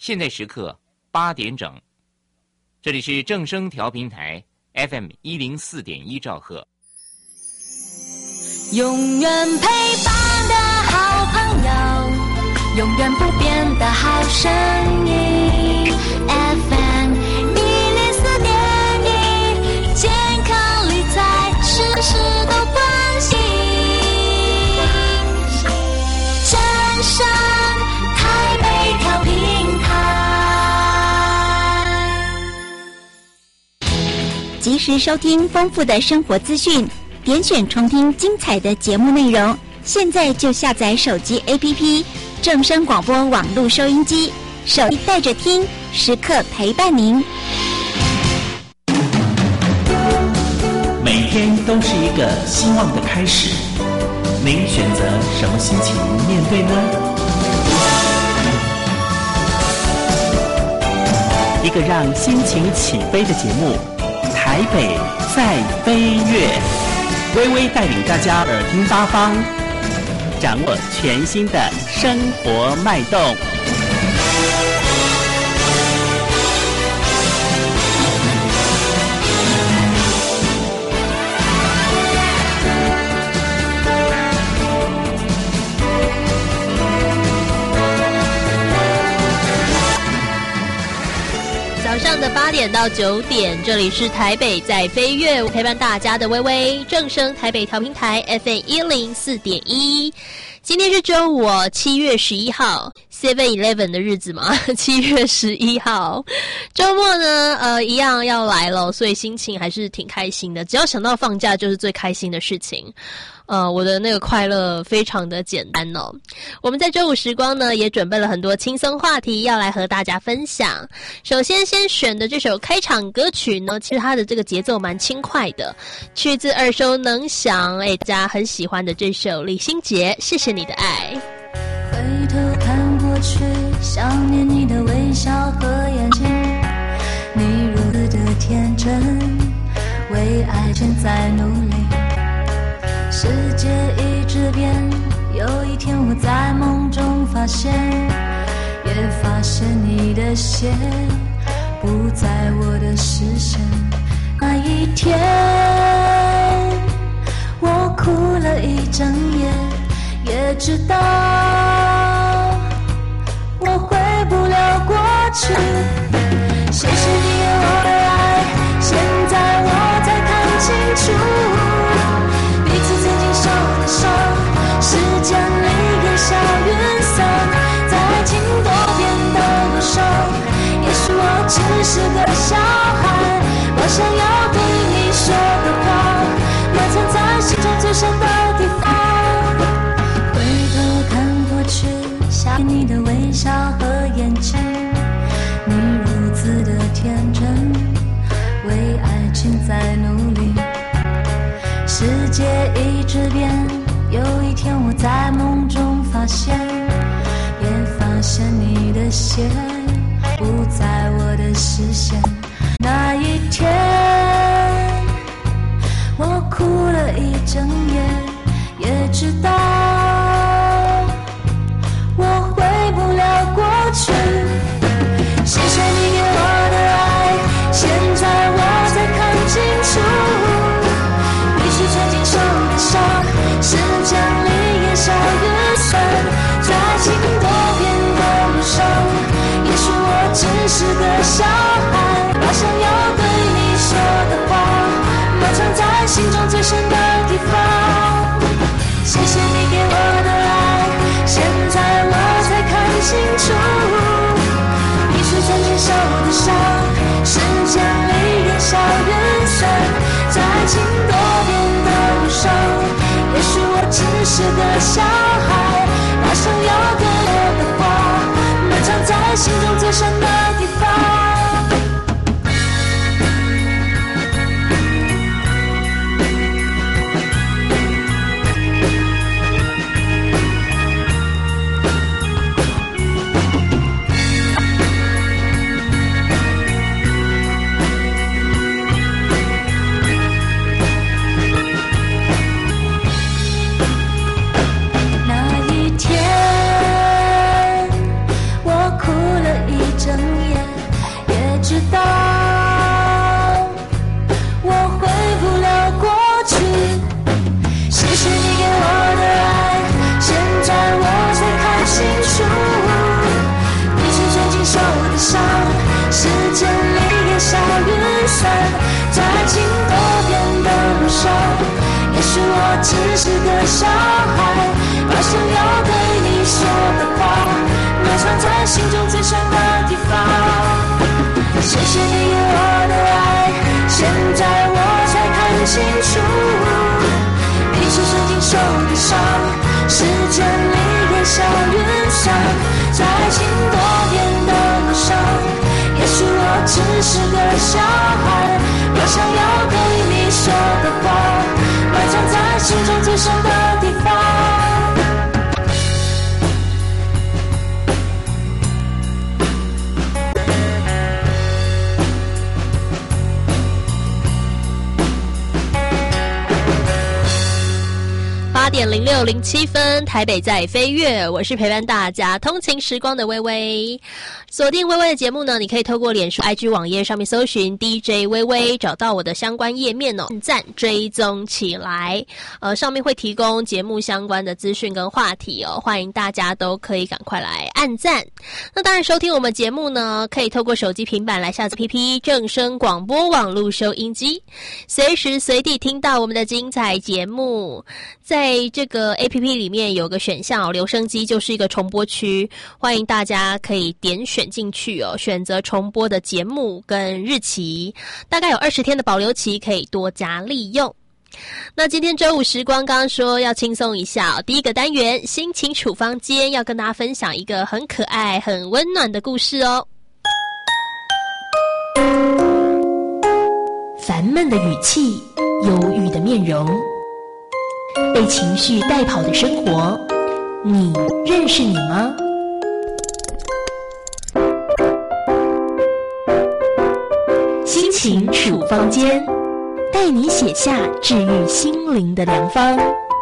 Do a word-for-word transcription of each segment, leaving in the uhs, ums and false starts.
现在时刻八点整，这里是正声调频台 F M 一零四点一兆赫。 永远陪伴的好朋友，永远不变的好声音 F M 一零四点一，健康理财事事都关心。正声台北调频台， 及时收听丰富的生活资讯，点选重听精彩的节目内容。现在就下载手机 A P P 正声广播网络收音机，手机带着听，时刻陪伴您。 每天都是一个希望的开始，您选择什么心情面对呢？一个让心情起飞的节目，台北在飞跃，微微带领大家耳听八方，掌握全新的生活脉动。 早上的八点到九点，这里是台北在飞跃，陪伴大家的微微，正声台北调频台 F M 一零四点一。今天是周五哦，七月十一号 seven eleven 的日子嘛，七月十一号，周末呢，呃，一样要来了，所以心情还是挺开心的。只要想到放假，就是最开心的事情。呃，我的那个快乐非常的简单哦。我们在周五时光呢，也准备了很多轻松话题要来和大家分享。首先，先选的这首开场歌曲呢，其实它的这个节奏蛮轻快的，曲子耳熟能详，哎，大家很喜欢的这首李心洁《谢谢你的爱》。 回头看过去，想念你的微笑和眼睛，你如此的天真，为爱情在努力。世界一直变，有一天我在梦中发现，也发现你的血不在我的视线。那一天我哭了一整夜，也知道我回不了过去。谢谢你给我的爱，现在我才看清楚，彼此曾经受的伤，时间里烟消云散，在爱情多变的路上，也许我只是个小孩，把想要对你说的话埋藏在心中最深的地方。回头看过去，想念你的微笑和眼睛，你如此的天真，为爱情在努力。世界一直变，有一天我在梦中发现，也发现你的血不在我的视线。那一天我哭了一整夜，也知道我回不了过去。谢谢你给我的爱，现在我才看清楚，曾经受的伤，时间里烟消云散，在爱情多变的路上，也许我只是个小孩，把想要对你说的话埋藏在心中最深的地方。谢谢你给我的爱，现在我才看清楚，你是曾经受的伤，时间里烟消云散，在爱情多变也许我只是个小孩，把想要对我的话埋藏在心中最深的地方。 只是个小孩，把想要对你说的话埋藏在心中最深的地方。谢谢你给我的爱，现在我才看清楚，你是曾经受的伤，时间里也像云散，在爱情多变的路上，也许我只是个小孩，把想要对你说的话埋藏在心中最深的地方。 八点零六零七分，台北在飞跃，我是陪伴大家通勤时光的微微。锁定微微的节目呢，你可以透过脸书 I G 网页上面搜寻 D J 微微，找到我的相关页面哦，按赞追踪起来。呃，上面会提供节目相关的资讯跟话题哦，欢迎大家都可以赶快来按赞。那当然，收听我们节目呢，可以透过手机、平板来下载 A P P 正声广播网络收音机，随时随地听到我们的精彩节目。在这个 A P P 里面有个选项哦，留声机就是一个重播区，欢迎大家可以点选进去哦，选择重播的节目跟日期，大概有二十天的保留期，可以多加利用。那今天周五时光刚刚说要轻松一下哦，第一个单元心情处方间要跟大家分享一个很可爱、很温暖的故事哦。烦闷的语气，忧郁的面容，被情绪带跑的生活，你认识你吗？心情处方间，带你写下治愈心灵的良方。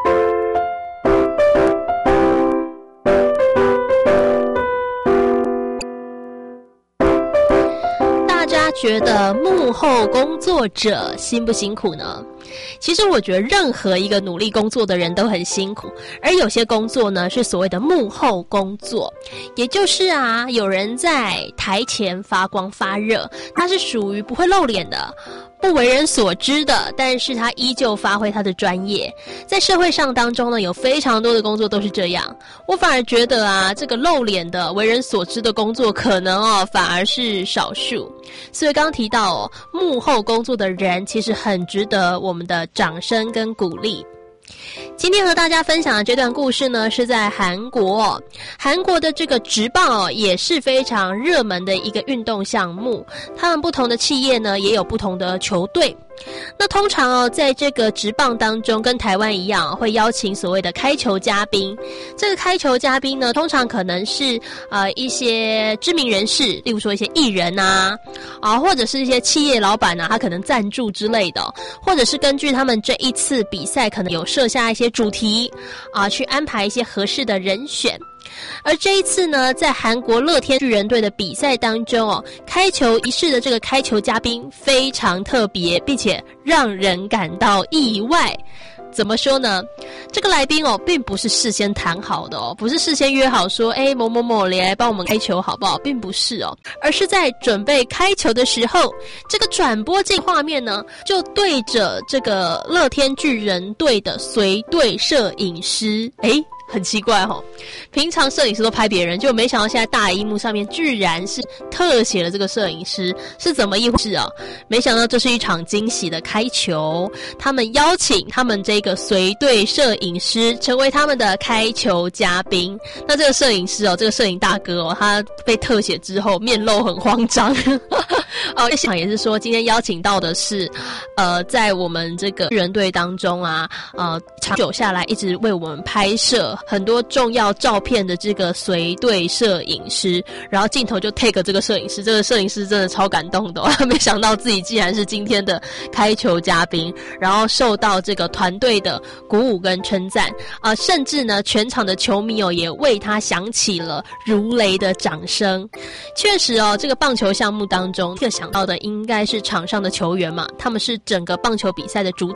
大家觉得幕后工作者辛不辛苦呢？其实我觉得任何一个努力工作的人都很辛苦，而有些工作呢是所谓的幕后工作，也就是啊，有人在台前发光发热，他是属于不会露脸的，不为人所知的，但是他依旧发挥他的专业。在社会上当中呢，有非常多的工作都是这样。我反而觉得啊，这个露脸的、为人所知的工作，可能哦反而是少数。所以刚刚提到哦，幕后工作的人其实很值得我们的掌声跟鼓励。今天和大家分享的这段故事呢，是在韩国哦。韩国的这个职棒哦，也是非常热门的一个运动项目。他们不同的企业呢，也有不同的球队。那通常哦，在这个职棒当中，跟台湾一样，会邀请所谓的开球嘉宾。这个开球嘉宾呢，通常可能是呃一些知名人士，例如说一些艺人啊，啊或者是一些企业老板啊，他可能赞助之类的，或者是根据他们这一次比赛可能有设下一些主题啊，去安排一些合适的人选。而这一次呢，在韩国乐天巨人队的比赛当中哦，开球仪式的这个开球嘉宾非常特别，并且让人感到意外。怎么说呢？这个来宾哦，并不是事先谈好的哦，不是事先约好说，哎，某某某你来帮我们开球好不好？并不是哦，而是在准备开球的时候，这个转播镜画面呢，就对着这个乐天巨人队的随队摄影师，哎。很奇怪齁，平常摄影师都拍别人，就没想到现在大荧幕上面居然是特写了这个摄影师，是怎么一回事啊？没想到这是一场惊喜的开球，他们邀请他们这个随队摄影师成为他们的开球嘉宾。那这个摄影师哦，这个摄影大哥哦，他被特写之后面露很慌张。哦，现场也是说，今天邀请到的是，呃，在我们这个巨人队当中啊，呃，长久下来一直为我们拍摄很多重要照片的这个随队摄影师，然后镜头就 take 这个摄影师，这个摄影师真的超感动的、哦，没想到自己竟然是今天的开球嘉宾，然后受到这个团队的鼓舞跟称赞，啊、呃，甚至呢，全场的球迷哦也为他响起了如雷的掌声。确实哦，这个棒球项目当中，第一个想到的应该是场上的球员嘛，他们是整个棒球比赛的主体。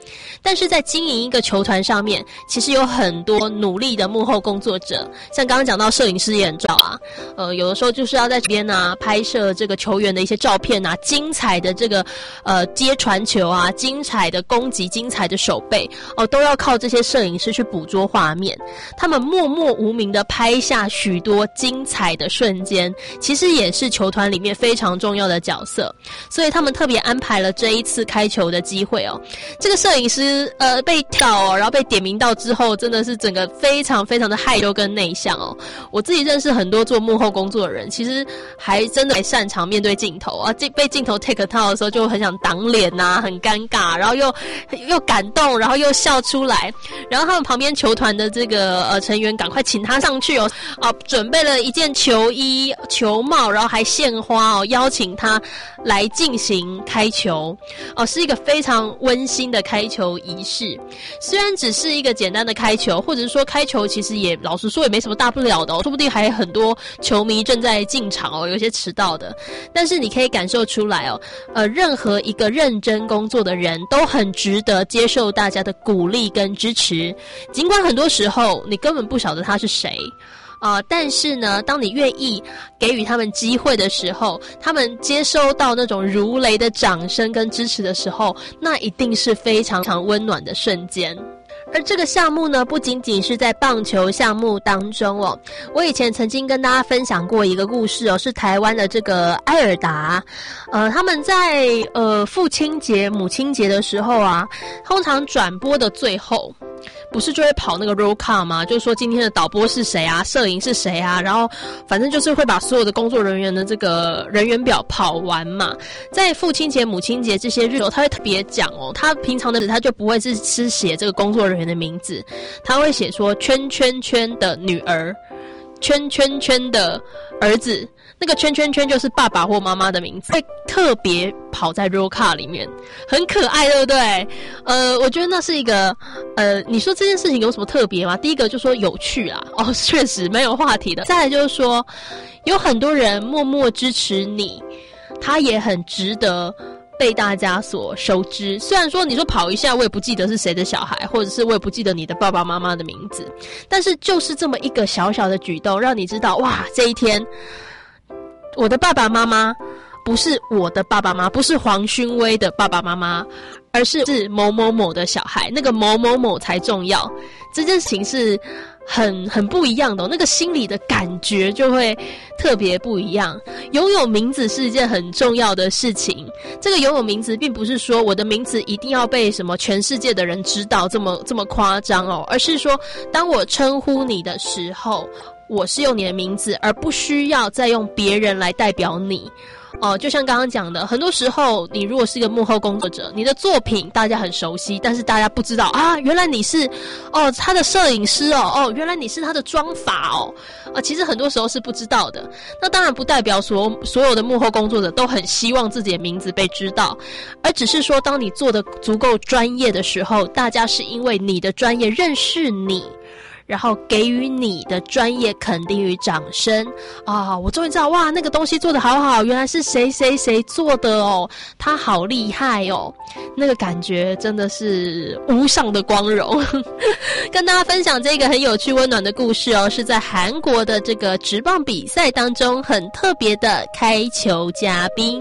但是在经营一个球团上面，其实有很多努力的幕后工作者，像刚刚讲到摄影师也很重要啊，呃，有的时候就是要在这边啊拍摄这个球员的一些照片啊，精彩的这个呃接传球啊，精彩的攻击，精彩的手背哦，都要靠这些摄影师去捕捉画面。他们默默无名的拍下许多精彩的瞬间，其实也是球团里面非常重要的角色，所以他们特别安排了这一次开球的机会哦。这个摄影师呃被到哦，然后被点名到之后，真的是整个非常非常的害羞跟内向哦。我自己认识很多做幕后工作的人，其实还真的擅长面对镜头啊，被镜头 take 到的时候就很想挡脸呐、啊，很尴尬，然后又又感动，然后又笑出来，然后他们旁边球团的这个呃成员赶快请他上去哦，啊，准备了一件球衣、球帽，然后还献花哦，邀请他来进行开球哦，是一个非常温馨的开球仪式。虽然只是一个简单的开球，或者是说开球其实也老实说也没什么大不了的哦，说不定还有很多球迷正在进场哦，有些迟到的，但是你可以感受出来哦，呃，任何一个认真工作的人都很值得接受大家的鼓励跟支持，尽管很多时候你根本不晓得他是谁啊、呃，但是呢，当你愿意给予他们机会的时候，他们接收到那种如雷的掌声跟支持的时候，那一定是非常非常温暖的瞬间。而这个项目呢，不仅仅是在棒球项目当中哦，我以前曾经跟大家分享过一个故事哦，是台湾的这个埃尔达，呃，他们在呃父亲节、母亲节的时候啊，通常转播的最后，不是就会跑那个 roll call 吗？就是说今天的导播是谁啊，摄影是谁啊，然后反正就是会把所有的工作人员的这个人员表跑完嘛。在父亲节、母亲节这些日子，他会特别讲哦，他平常的他就不会是是写这个工作人员的名字，他会写说圈圈圈的女儿，圈圈圈的儿子。那个圈圈圈就是爸爸或妈妈的名字，会特别跑在 roll call 里面，很可爱，对不对？呃，我觉得那是一个，呃，你说这件事情有什么特别吗？第一个就说有趣啦，哦，确实没有话题的。再来就是说，有很多人默默支持你，他也很值得被大家所熟知。虽然说你说跑一下，我也不记得是谁的小孩，或者是我也不记得你的爸爸妈妈的名字，但是就是这么一个小小的举动，让你知道，哇，这一天我的爸爸妈妈不是我的爸爸妈妈，不是黄勋威的爸爸妈妈，而是是某某某的小孩，那个某某某才重要。这件事情是很很不一样的、哦，那个心里的感觉就会特别不一样。拥有名字是一件很重要的事情，这个拥有名字并不是说我的名字一定要被什么全世界的人知道这么这么夸张哦，而是说当我称呼你的时候，我是用你的名字，而不需要再用别人来代表你。哦、呃，就像刚刚讲的，很多时候你如果是一个幕后工作者，你的作品大家很熟悉，但是大家不知道啊，原来你是哦他的摄影师哦，哦原来你是他的妆法哦，啊，其实很多时候是不知道的。那当然不代表所所有的幕后工作者都很希望自己的名字被知道，而只是说当你做的足够专业的时候，大家是因为你的专业认识你，然后给予你的专业肯定与掌声啊！我终于知道，哇，那个东西做得好好，原来是谁谁谁做的哦，他好厉害哦，那个感觉真的是无上的光荣。跟大家分享这个很有趣温暖的故事哦，是在韩国的这个职棒比赛当中很特别的开球嘉宾。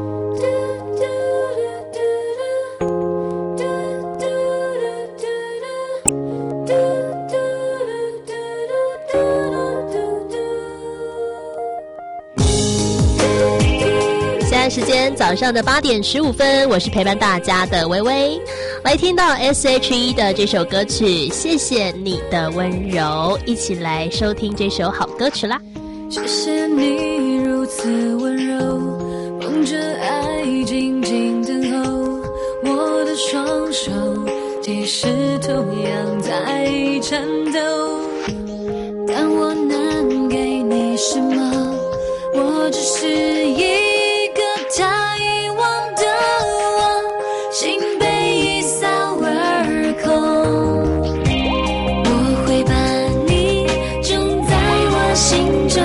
时间早上的八点十五分，我是陪伴大家的微微，来听到 S H E 的这首歌曲《谢谢你的温柔》，一起来收听这首好歌曲啦。 谢谢你如此温柔，捧着爱静静等候，我的双手即使同样在颤抖，但我能给你什么？我只是一他遗忘的我，心被一扫而空，我会把你种在我心中，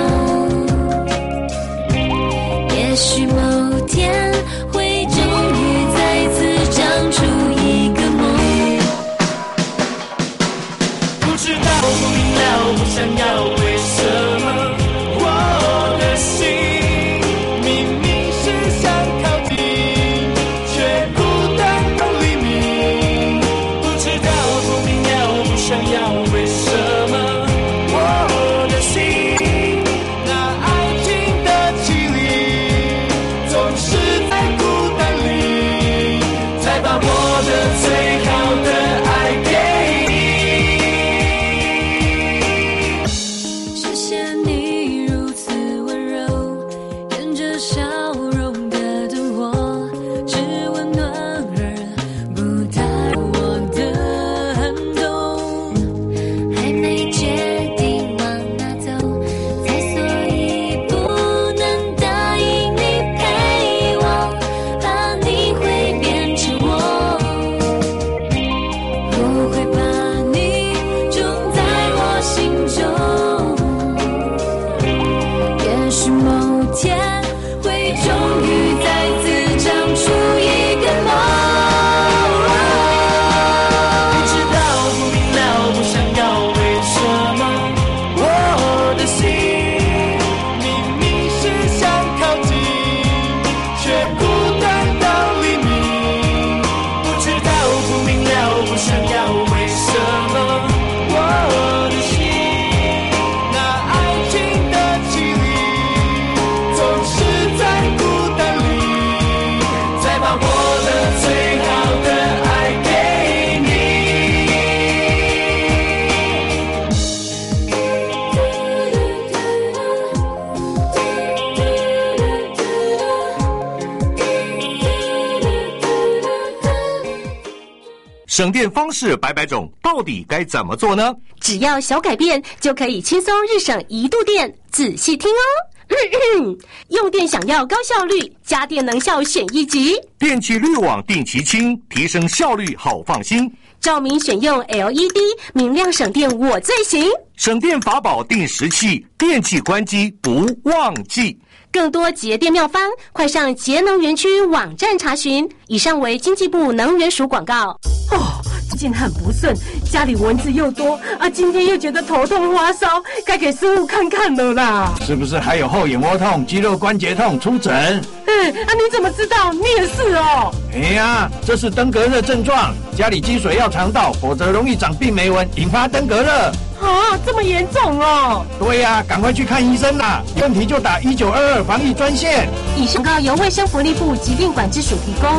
也许某天会终于再次长出一个梦。 想要，为什么我的心明明是想靠近，却孤单到黎明？不知道，不明了，不想要，为什么我的心那爱情的绮丽，总是在孤单里，才把我的最好的爱给你。 谢谢你如此温柔，沿着笑容的等我，只温暖而不打扰我的寒冬。还没决定往哪走，才所以不能答应你陪我，怕你会变成我，我会把你种在我心中。也许某天会终于再次长出一个梦。 不知道，不明了，不想要，为什么我的心明明是想靠近，却孤单到黎明？不知道，不明了，不想要，为什么我的心那爱情的绮丽，总是在孤单里，才把我的最好的爱给你。 省电方式百百种，到底该怎么做呢？ 只要小改变，就可以轻松日省一度电。仔细听哦。用电想要高效率，家电能效选一级。 电器滤网定期清，提升效率好放心。 照明选用 L E D， 明亮省电我最行。 省电法宝定时器，电器关机不忘记。 更多节电妙方，快上节能园区网站查询。以上为经济部能源署广告。哦，最近很不顺，家里蚊子又多啊，今天又觉得头痛发烧，该给师傅看看了啦。 是不是还有后眼窝痛、肌肉关节痛？出诊。 嗯，啊，你怎么知道？你也是哦。 哎呀，这是登革热症状，家里积水要常倒，否则容易长病媒蚊，引发登革热。 啊，这么严重哦！ 对呀、啊，赶快去看医生啦！问题就打一九二二防疫专线。 以上告由卫生福利部疾病管制署提供。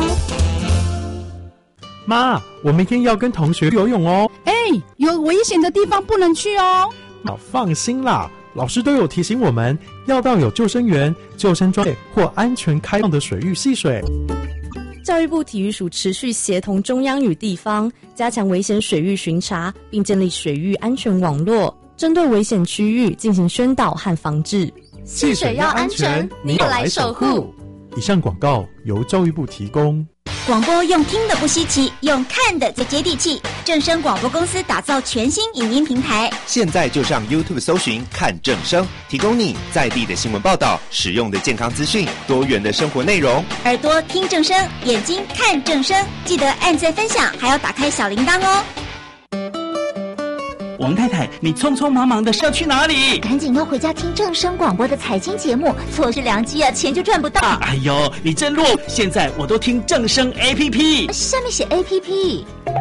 妈，我明天要跟同学游泳哦。 哎，有危险的地方不能去哦。 妈，放心啦，老师都有提醒我们要到有救生员、救生装备或安全开放的水域戏水。 教育部体育署持续协同中央与地方，加强危险水域巡查，并建立水域安全网络，针对危险区域进行宣导和防治。 戏水要安全，你有来守护。 以上广告由教育部提供。 广播用听的不稀奇，用看的最接地气。正声广播公司打造全新影音平台， 现在就上 YouTube 搜寻看正声，提供你在地的新闻报道、实用的健康资讯、多元的生活内容。 耳朵听正声，眼睛看正声，记得按赞分享，还要打开小铃铛哦。 王太太，你匆匆忙忙的是要去哪里？ 赶紧要回家听正声广播的财经节目，错失良机啊，钱就赚不到。 啊、哎呦，你真弱！现在我都听正声 A P P， 下面写 A P P。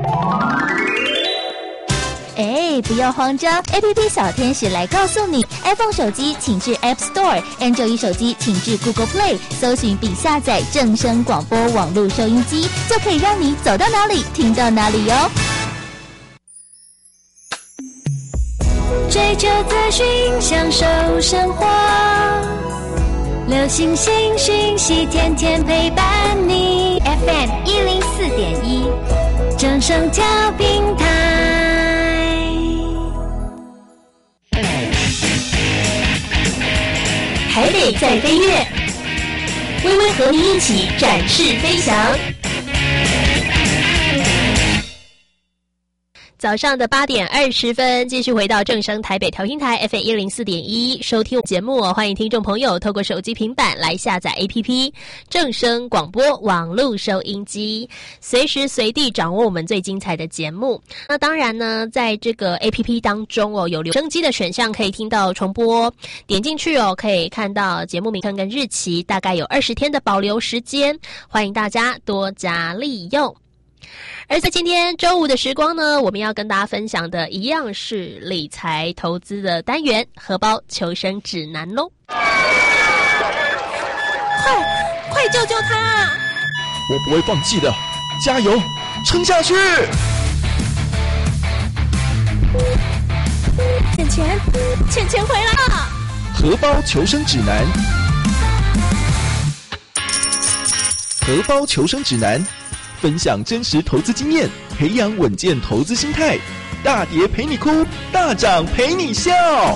哎，不要慌张 ，A P P 小天使来告诉你 ，iPhone 手机请至 App Store，Android 手机请至 Google Play， 搜寻并下载正声广播网络收音机，就可以让你走到哪里听到哪里哟。 追求资讯，享受生活，流行新讯息，天天陪伴你。F M 一零四点一，正声调频台。 台北在飞跃，微微和你一起展翅飞翔。 早上的八点二十分，继续回到正声台北调频台 F M 一零四点一，收听节目哦。欢迎听众朋友透过手机、平板来下载 A P P 正声广播网络收音机，随时随地掌握我们最精彩的节目。那当然呢，在这个 A P P 当中哦，有留声机的选项，可以听到重播。点进去哦，可以看到节目名称跟日期，大概有二十天的保留时间，欢迎大家多加利用。而在今天周五的时光呢，我们要跟大家分享的一样是理财投资的单元——荷包求生指南咯。快快救救他！ 我不会放弃的，加油，撑下去！ 钱钱，钱钱回来了！ 荷包求生指南，荷包求生指南。分享真实投资经验，培养稳健投资心态。大跌陪你哭，大涨陪你笑。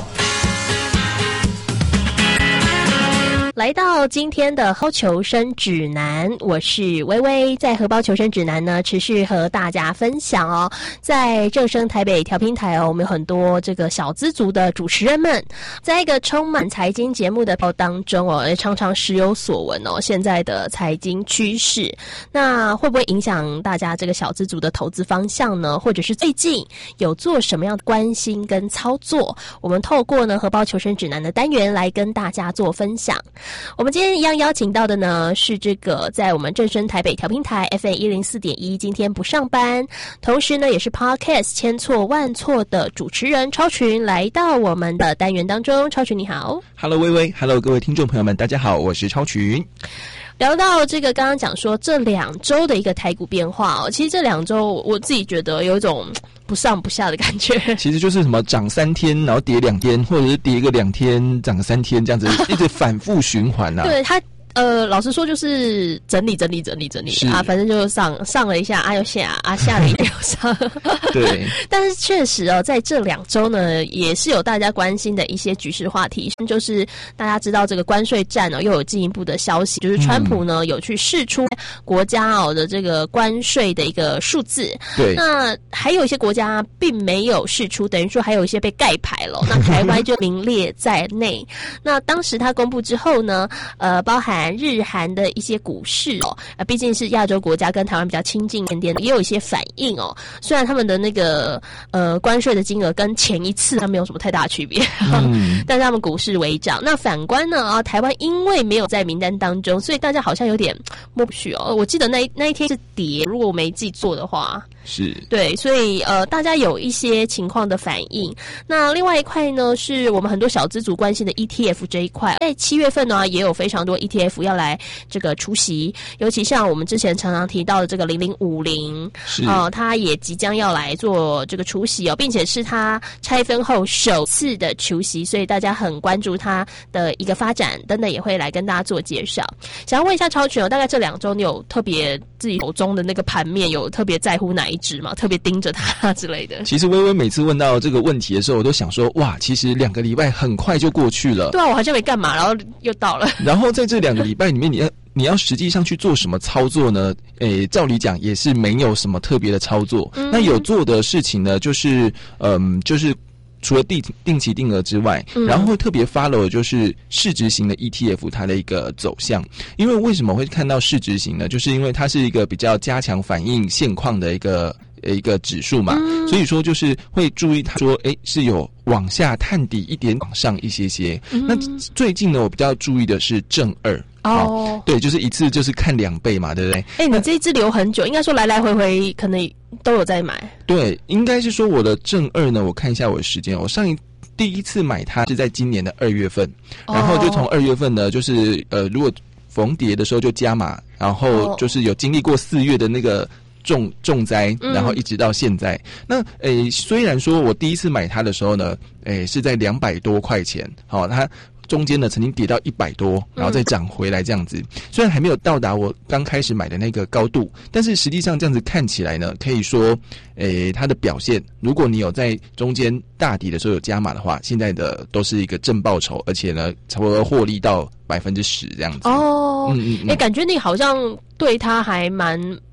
来到今天的荷包求生指南，我是微微。在荷包求生指南呢，持续和大家分享哦，在正声台北调频台哦，我们有很多这个小资族的主持人们，在一个充满财经节目的当中哦，也常常时有所闻哦。现在的财经趋势，那会不会影响大家这个小资族的投资方向呢？或者是最近有做什么样的关心跟操作？我们透过呢荷包求生指南的单元来跟大家做分享。我们今天一样邀请到的呢是这个在我们正声台北调频台 F M 一零四点一，今天不上班，同时呢也是 Podcast 千错万错的主持人超群来到我们的单元当中。超群你好。 Hello 微微 Hello 各位听众朋友们大家好，我是超群。 聊到这个刚刚讲说这两周的一个台股变化哦，其实这两周我自己觉得有一种不上不下的感觉， 其实就是什么涨三天然后跌两天，或者是跌个两天涨三天，这样子一直反复循环啊。 对，它呃，老实说就是整理整理整理整理啊，反正就上上了一下啊又下啊下了一下又上。 对， 但是确实哦，在这两周呢，也是有大家关心的一些局势话题，就是大家知道这个关税战哦，又有进一步的消息，就是川普呢、嗯、有去释出国家哦的这个关税的一个数字。 对， 那还有一些国家并没有释出，等于说还有一些被盖牌了。那台湾就名列在内。那当时他公布之后呢，呃，包含日韩的一些股市哦，啊，毕竟是亚洲国家，跟台湾比较亲近一点点，也有一些反应哦。虽然他们的那个呃关税的金额跟前一次它没有什么太大的区别，嗯、但是他们股市微涨。那反观呢啊，台湾因为没有在名单当中，所以大家好像有点摸不去哦。我记得那那一天是跌，如果我没记错的话。 是对，所以呃，大家有一些情况的反应。那另外一块呢，是我们很多小资族关心的 E T F 这一块，在七月份呢，也有非常多 E T F 要来这个出席，尤其像我们之前常常提到的这个零零五零，啊、呃，它也即将要来做这个出席哦，并且是它拆分后首次的出席，所以大家很关注它的一个发展，等等也会来跟大家做介绍。想要问一下超群哦，大概这两周你有特别自己手中的那个盘面有特别在乎哪一支吗？特别盯着它之类的？ 其实微微每次问到这个问题的时候，我都想说，哇，其实两个礼拜很快就过去了。 对啊，我好像没干嘛，然后又到了。 然后在这两个礼拜里面，你要你要实际上去做什么操作呢？诶，照理讲也是没有什么特别的操作。嗯、那有做的事情呢，就是嗯，就是除了定定期定额之外，嗯、然后会特别 follow 就是市值型的 E T F 它的一个走向。因为为什么会看到市值型呢？就是因为它是一个比较加强反映现况的一个一个指数嘛，嗯、所以说就是会注意它说，诶，是有往下探底一点，往上一些些。嗯、那最近呢，我比较注意的是正二。哦，对，就是一次就是看两倍嘛，对不对？ 哎、欸，你这一支留很久，应该说来来回回可能都有在买。 对，应该是说我的正二呢，我看一下我的时间，我上一第一次买它是在今年的二月份，哦、然后就从二月份呢，就是呃，如果逢跌的时候就加码，然后就是有经历过四月的那个重重灾，然后一直到现在。嗯、那诶，虽然说我第一次买它的时候呢，诶是在两百多块钱，好、哦，它中间呢曾经跌到一百多，然后再涨回来这样子。嗯、虽然还没有到达我刚开始买的那个高度，但是实际上这样子看起来呢，可以说，诶，它的表现，如果你有在中间大底的时候有加码的话，现在的都是一个正报酬，而且呢，差不多获利到百分之十这样子。 哦，嗯嗯嗯，欸，感觉你好像对它还蛮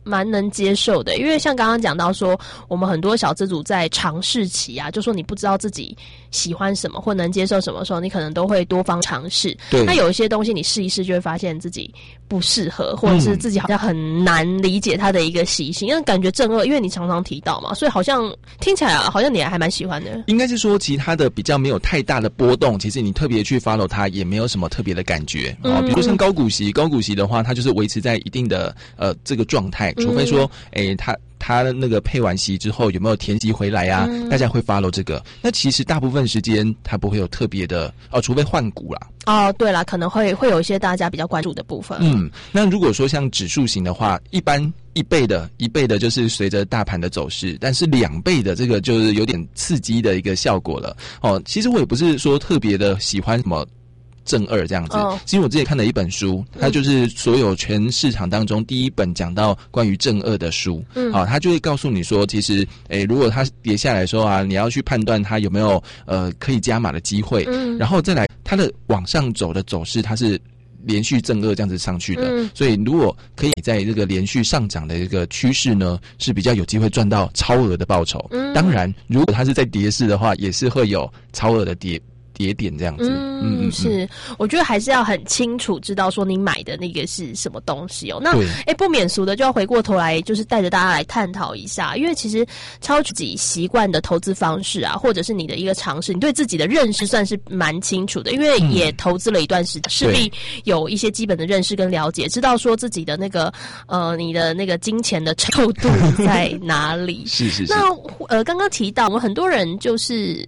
蛮能接受的，因为像刚刚讲到说，我们很多小资主在尝试期啊，就说你不知道自己喜欢什么或能接受什么时候，你可能都会多方尝试。 对， 那有一些东西你试一试，就会发现自己不适合，或者是自己好像很难理解它的一个习性。因为感觉正二，因为你常常提到嘛，所以好像听起来啊，好像你还蛮喜欢的。 应该是说，其他的比较没有太大的波动，其实你特别去 follow 它，也没有什么特别的感觉啊、嗯哦。比如说像高股息，高股息的话，它就是维持在一定的呃这个状态，除非说，诶、嗯，它。他那个配完息之后有没有填息回来啊、嗯？大家会 follow 这个。那其实大部分时间它不会有特别的哦，除非换股啦。 哦，对啦，可能会会有一些大家比较关注的部分。 嗯，那如果说像指数型的话，一般一倍的一倍的就是随着大盘的走势，但是两倍的这个就是有点刺激的一个效果了。哦，其实我也不是说特别的喜欢什么正二这样子，其实我之前看了一本书，它就是所有全市场当中第一本讲到关于正二的书，嗯，好、哦，它就会告诉你说，其实，诶，如果它跌下来的时候啊，你要去判断它有没有呃可以加码的机会，嗯，然后再来它的往上走的走势，它是连续正二这样子上去的，嗯，所以如果可以在这个连续上涨的一个趋势呢，是比较有机会赚到超额的报酬。嗯，当然，如果它是在跌势的话，也是会有超额的跌。跌点这样子， 嗯嗯嗯，是，我觉得还是要很清楚知道说你买的那个是什么东西哦。那哎，不免俗的就要回过头来，就是带着大家来探讨一下，因为其实超自己习惯的投资方式啊，或者是你的一个尝试，你对自己的认识算是蛮清楚的，因为也投资了一段时间，势必有一些基本的认识跟了解，知道说自己的那个呃，你的那个金钱的承受度在哪里。 是是是。 那呃，刚刚提到我们很多人就是。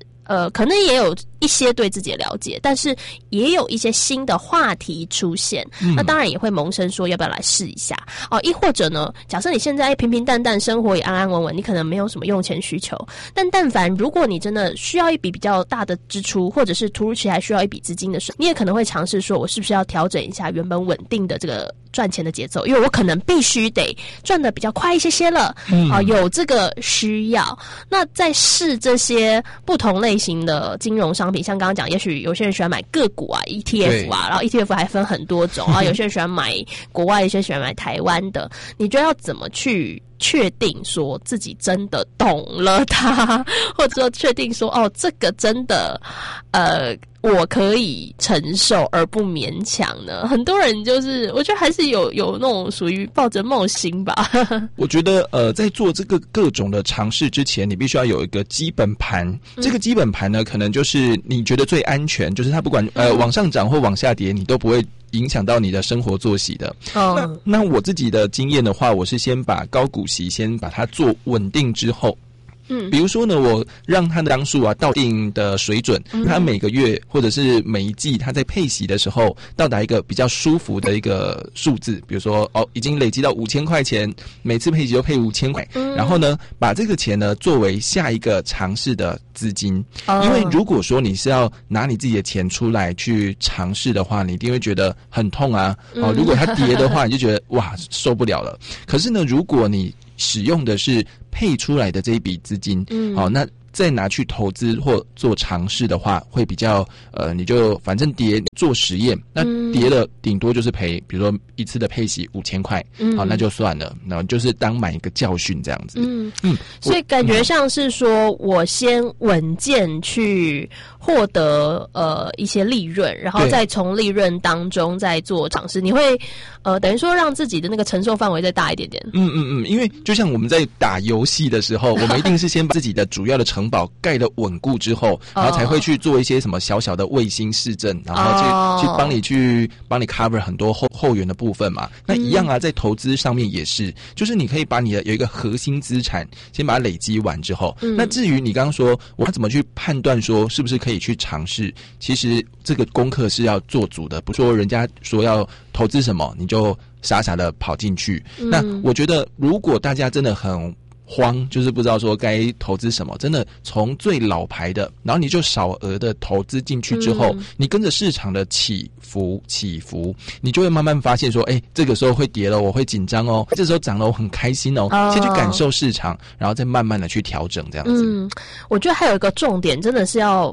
呃，可能也有一些对自己的了解，但是也有一些新的话题出现，嗯、那当然也会萌生说要不要来试一下哦。亦或者呢，假设你现在平平淡淡生活也安安稳稳，你可能没有什么用钱需求，但但凡如果你真的需要一笔比较大的支出，或者是突如其来需要一笔资金的时候，你也可能会尝试说，我是不是要调整一下原本稳定的这个赚钱的节奏，因为我可能必须得赚得比较快一些些了，嗯、啊，有这个需要。那在试这些不同类型的金融商品，像刚刚讲，也许有些人喜欢买个股啊 E T F 啊，然后 E T F 还分很多种啊，有些人喜欢买国外，有些人喜欢买台湾的，你觉得要怎么去确定说自己真的懂了它，或者说确定说哦，这个真的呃我可以承受而不勉强呢？很多人就是我觉得还是有有那种属于抱着梦心吧。 我觉得呃在做这个各种的尝试之前，你必须要有一个基本盘、嗯、这个基本盘呢可能就是你觉得最安全，就是它不管呃往上涨或往下跌，你都不会影响到你的生活作息的。哦、那那我自己的经验的话，我是先把高股息先把它做稳定之后，嗯，比如说呢，我让它的张数啊到一定的水准，嗯、它每个月或者是每一季，它在配息的时候到达一个比较舒服的一个数字，比如说哦，已经累积到五千块钱，每次配息就配五千块，嗯，然后呢，把这个钱呢作为下一个尝试的资金，哦，因为如果说你是要拿你自己的钱出来去尝试的话，你一定会觉得很痛啊，哦，如果它跌的话，你就觉得哇受不了了。可是呢，如果你使用的是配出来的这一笔资金，嗯，好，那再拿去投资或做尝试的话，会比较呃，你就反正跌做实验，那跌了顶多就是赔，比如说一次的配息五千块，嗯，好，那就算了，然后就是当买一个教训这样子， 嗯嗯，所以感觉像是说我先稳健去获得呃一些利润，然后再从利润当中再做尝试，你会呃等于说让自己的那个承受范围再大一点点， 嗯嗯嗯，因为就像我们在打游戏的时候，我们一定是先把自己的主要的成城堡盖得稳固之后，然后才会去做一些什么小小的卫星市政，然后去、哦、去帮你去帮你 cover 很多后后援的部分嘛。那一样啊，在投资上面也是，就是你可以把你的有一个核心资产先把它累积完之后，嗯、那至于你刚刚说我要怎么去判断说是不是可以去尝试，其实这个功课是要做足的，不说人家说要投资什么你就傻傻的跑进去。嗯、那我觉得如果大家真的很慌，就是不知道说该投资什么，真的从最老牌的，然后你就少额的投资进去之后，嗯、你跟着市场的起伏起伏，你就会慢慢发现说，哎，这个时候会跌了，我会紧张哦；这时候涨了，我很开心哦。哦先去感受市场，然后再慢慢的去调整，这样子。 嗯，我觉得还有一个重点，真的是要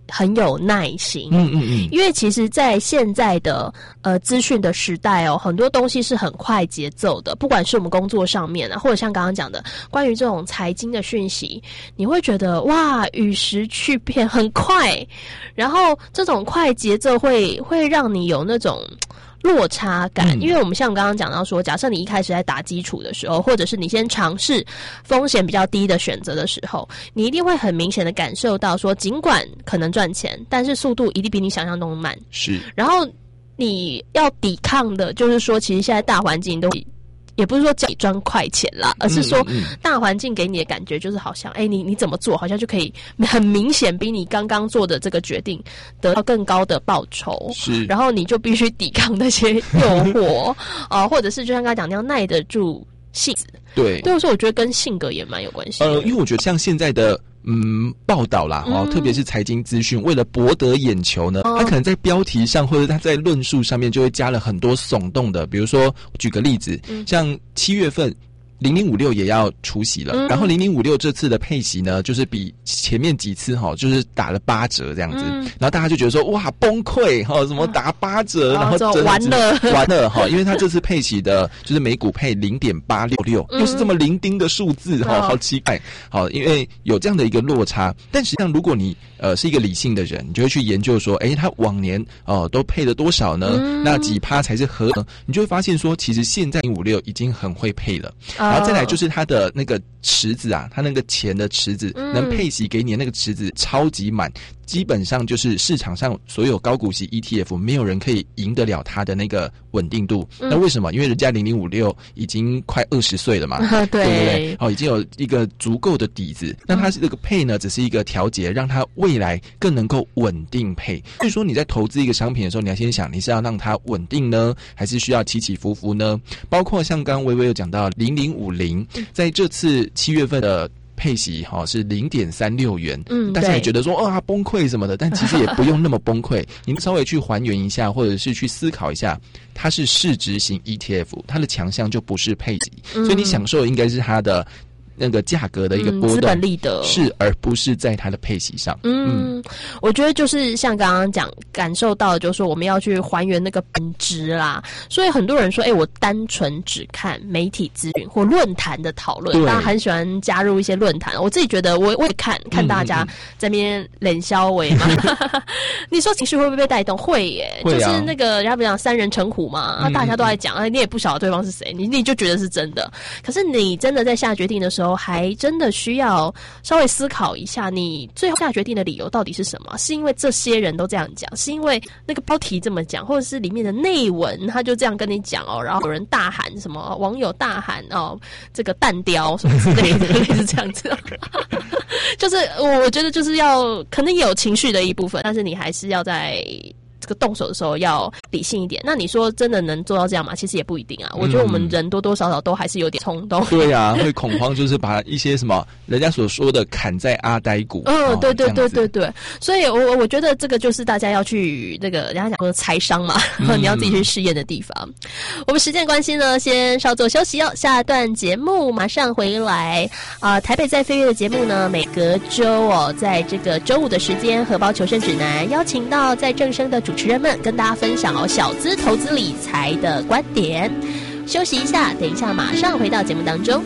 很有耐心。 嗯嗯嗯， 因为其实在现在的呃资讯的时代哦，很多东西是很快节奏的，不管是我们工作上面啊，或者像刚刚讲的关于这种财经的讯息，你会觉得哇与时俱变很快，然后这种快节奏会会让你有那种落差感。嗯，因为我们像刚刚讲到说，假设你一开始在打基础的时候，或者是你先尝试风险比较低的选择的时候，你一定会很明显的感受到说，尽管可能赚钱，但是速度一定比你想象中慢。 是， 然后你要抵抗的就是说，其实现在大环境都也不是说叫你赚快钱啦，而是说大环境给你的感觉就是好像，哎，你你怎么做，好像就可以很明显比你刚刚做的这个决定得到更高的报酬。 是， 然后你就必须抵抗那些诱惑啊、呃，或者是就像刚才讲那样耐得住性子。 对， 对，所以我觉得跟性格也蛮有关系的。 呃，因为我觉得像现在的。嗯，报道啦，哦，特别是财经资讯，为了博得眼球呢，他可能在标题上或者他在论述上面就会加了很多耸动的，比如说，举个例子，像七月份。零零五六也要除息了，嗯、然后零零五六这次的配息呢，就是比前面几次哈，就是打了八折这样子，嗯、然后大家就觉得说哇崩溃哈，怎么打八折，啊、然后完了完了哈，因为他这次配息的就是每股配零点八六六，又是这么零丁的数字哈，好奇怪，好，因为有这样的一个落差，但实际上如果你呃是一个理性的人，你就会去研究说，哎，他往年哦、呃、都配了多少呢？嗯、那几趴才是合呢？你就会发现说，其实现在零五六已经很会配了。然后再来就是它的那个池子啊，它那个钱的池子、嗯、能配息给你的那个池子超级满，基本上就是市场上所有高股息 E T F 没有人可以赢得了它的那个稳定度。嗯、那为什么？因为人家零零五六已经快二十岁了嘛， 对, 对不对？哦，已经有一个足够的底子。那它这个配呢，只是一个调节，让它未来更能够稳定配。所以说你在投资一个商品的时候，你要先想你是要让它稳定呢，还是需要起起伏伏呢？包括像刚刚微微有讲到零零五零，在这次七月份的配息哈、哦、是零点三六元，嗯，大家也觉得说啊崩溃什么的，但其实也不用那么崩溃。你们稍微去还原一下，或者是去思考一下，它是市值型 E T F， 它的强项就不是配息，嗯、所以你享受的应该是它的那个价格的一个波动， 嗯、资本利得是，而不是在它的配息上。 嗯，嗯我觉得就是像刚刚讲，感受到的就是说我们要去还原那个本质啦。所以很多人说，哎、欸，我单纯只看媒体资讯或论坛的讨论，大家很喜欢加入一些论坛。我自己觉得我，我我也看看大家在那边冷笑为嘛。你说情绪会不会被带动？会耶， 会啊、 就是那个人家不讲三人成虎嘛，啊，大家都在讲，啊，你也不晓得对方是谁，你你就觉得是真的。可是你真的在下决定的时候，还真的需要稍微思考一下，你最后下决定的理由到底是什么？是因为这些人都这样讲，是因为那个标题这么讲，或者是里面的内文他就这样跟你讲哦，然后有人大喊什么，网友大喊哦，这个弹雕什么之类的，类似这样子。就是我觉得就是要可能有情绪的一部分，但是你还是要在这个动手的时候要理性一点。那你说真的能做到这样吗？其实也不一定啊。我觉得我们人多多少少都还是有点冲动。 对啊，会恐慌，就是把一些什么人家所说的砍在阿呆股。 嗯，哦、对对对对对。所以我我觉得这个就是大家要去那个人家讲说财商嘛，嗯、你要自己去试验的地方。我们时间关系呢，先稍作休息哦。下一段节目马上回来啊、呃！台北在飞跃的节目呢，每隔周哦，在这个周五的时间，荷包求生指南邀请到在正声的主持人们跟大家分享哦小资投资理财的观点。休息一下，等一下马上回到节目当中。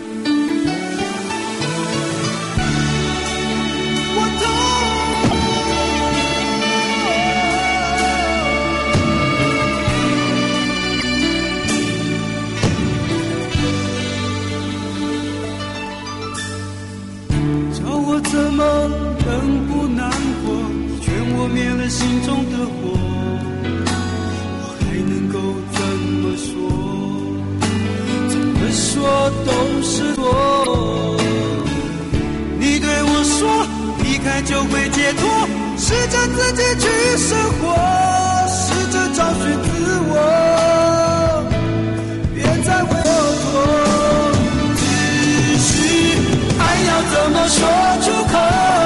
叫我怎么能不难过，劝我灭了心中的火，怎么说？怎么说都是错。你对我说，离开就会解脱，试着自己去生活，试着找寻自我，别再为我错。只是爱要怎么说出口？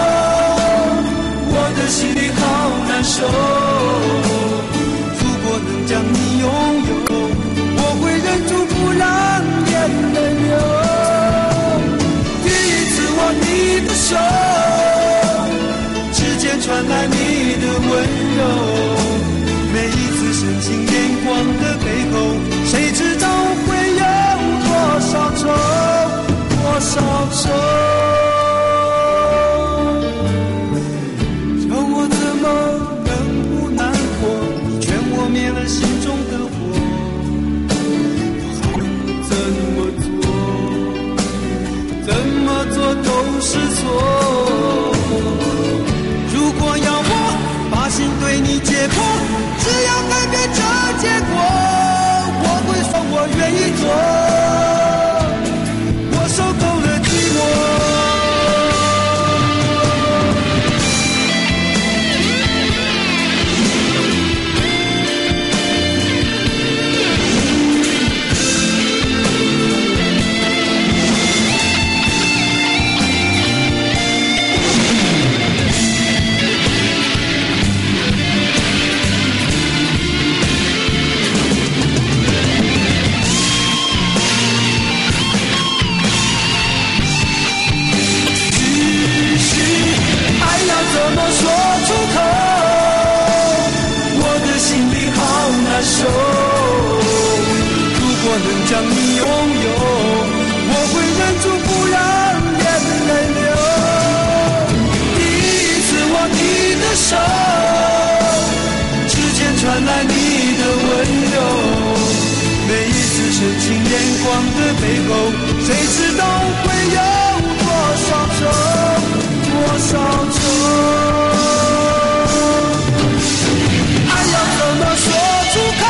我的心里好难受。能将你拥有，我会忍住不让眼泪流。第一次握你的手，指尖传来你情眼光的背后，谁知道会有多少愁，多少愁。叫我怎么能不难过？你劝我灭了心中的火，我还能怎么做？怎么做都是错。如果要我把心对你解剖，只要改变这结果，我会说我愿意做，我受够了寂寞。怎么说出口？我的心里好难受。如果能将你拥有，我会忍住不让眼泪流。第一次握你的手，指尖传来你的温柔。每一次深情眼光的背后，谁知道会有多少愁，多少愁。怎么说出口？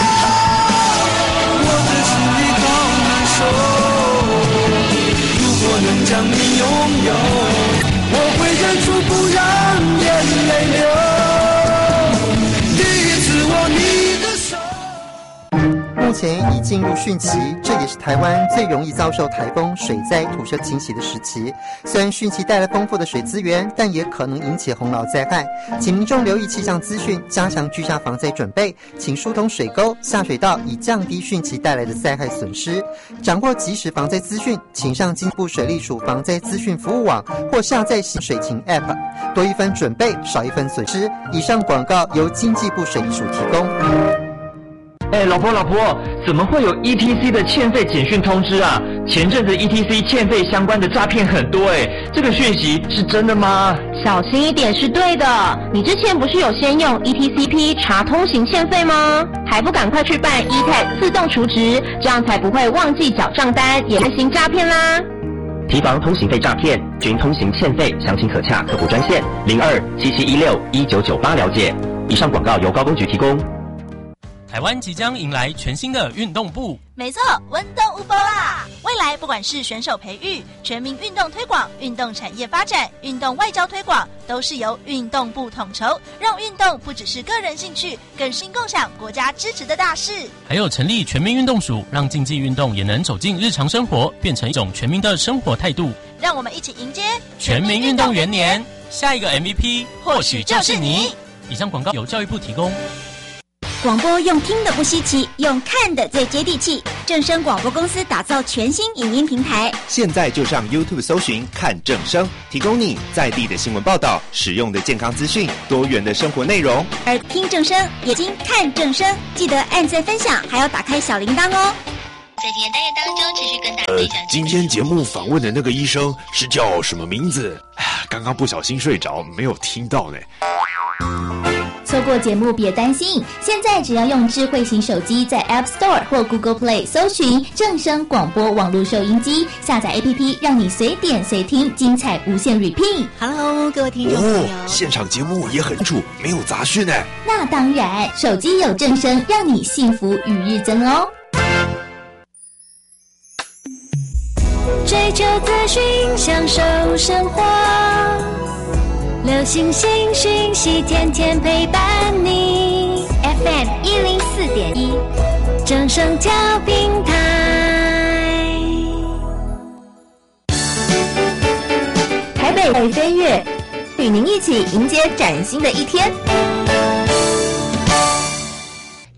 我的心里好难受。如果能将你拥有，我会忍住不让眼泪流。第一次握你的手。 目前已进入汛期，这也是台湾最容易遭受台风、水灾、土石侵袭的时期。虽然汛期带来丰富的水资源，但也可能引起洪涝灾害，请民众留意气象资讯，加强居家防灾准备，请疏通水沟、下水道，以降低汛期带来的灾害损失。掌握即时防灾资讯，请上经济部水利署防灾资讯服务网或下载水情 App， 多一分准备，少一分损失。以上广告由经济部水利署提供。 哎，老婆老婆，怎么会有 E T C 的欠费简讯通知啊？前阵子 E T C 欠费相关的诈骗很多哎，这个讯息是真的吗？ 小心一点是对的。你之前不是有先用 E T C P 查通行欠费吗？还不赶快去办 E T A X 自动储值，这样才不会忘记缴账单，也担心诈骗啦。 提防通行费诈骗，均通行欠费，详情可洽客服专线零二七七一六一九九八了解。以上广告由高工局提供。 台湾即将迎来全新的运动部， 没错，文动无波啦！未来不管是选手培育、全民运动推广、运动产业发展、运动外交推广，都是由运动部统筹，让运动不只是个人兴趣，更是共享国家支持的大事。 还有成立全民运动署，让竞技运动也能走进日常生活，变成一种全民的生活态度。 让我们一起迎接全民运动元年，下一个 M V P 或许就是你。以上广告由教育部提供。 广播用听的不稀奇，用看的最接地气。正声广播公司打造全新影音平台， 现在就上 YouTube 搜寻看正声，提供你在地的新闻报道、实用的健康资讯、多元的生活内容。 而听正声，眼睛看正声，记得按赞分享，还要打开小铃铛哦。 在今天单元当中，持续跟大家分享。 呃，今天节目访问的那个医生是叫什么名字？哎呀，刚刚不小心睡着，没有听到呢。 错过节目别担心，现在只要用智慧型手机在 App Store 或 Google Play 搜寻正声广播网络收音机，下载 A P P 让你随点随听，精彩无限 repeat。Hello， 各位听众朋友， 哦，现场节目也很楚，没有杂讯呢。 那当然，手机有正声，让你幸福与日增哦。 追求资讯，享受生活。流行新讯息，天天陪伴你。F M 一零四点一，正声调频台。 台北会飞跃，与您一起迎接崭新的一天。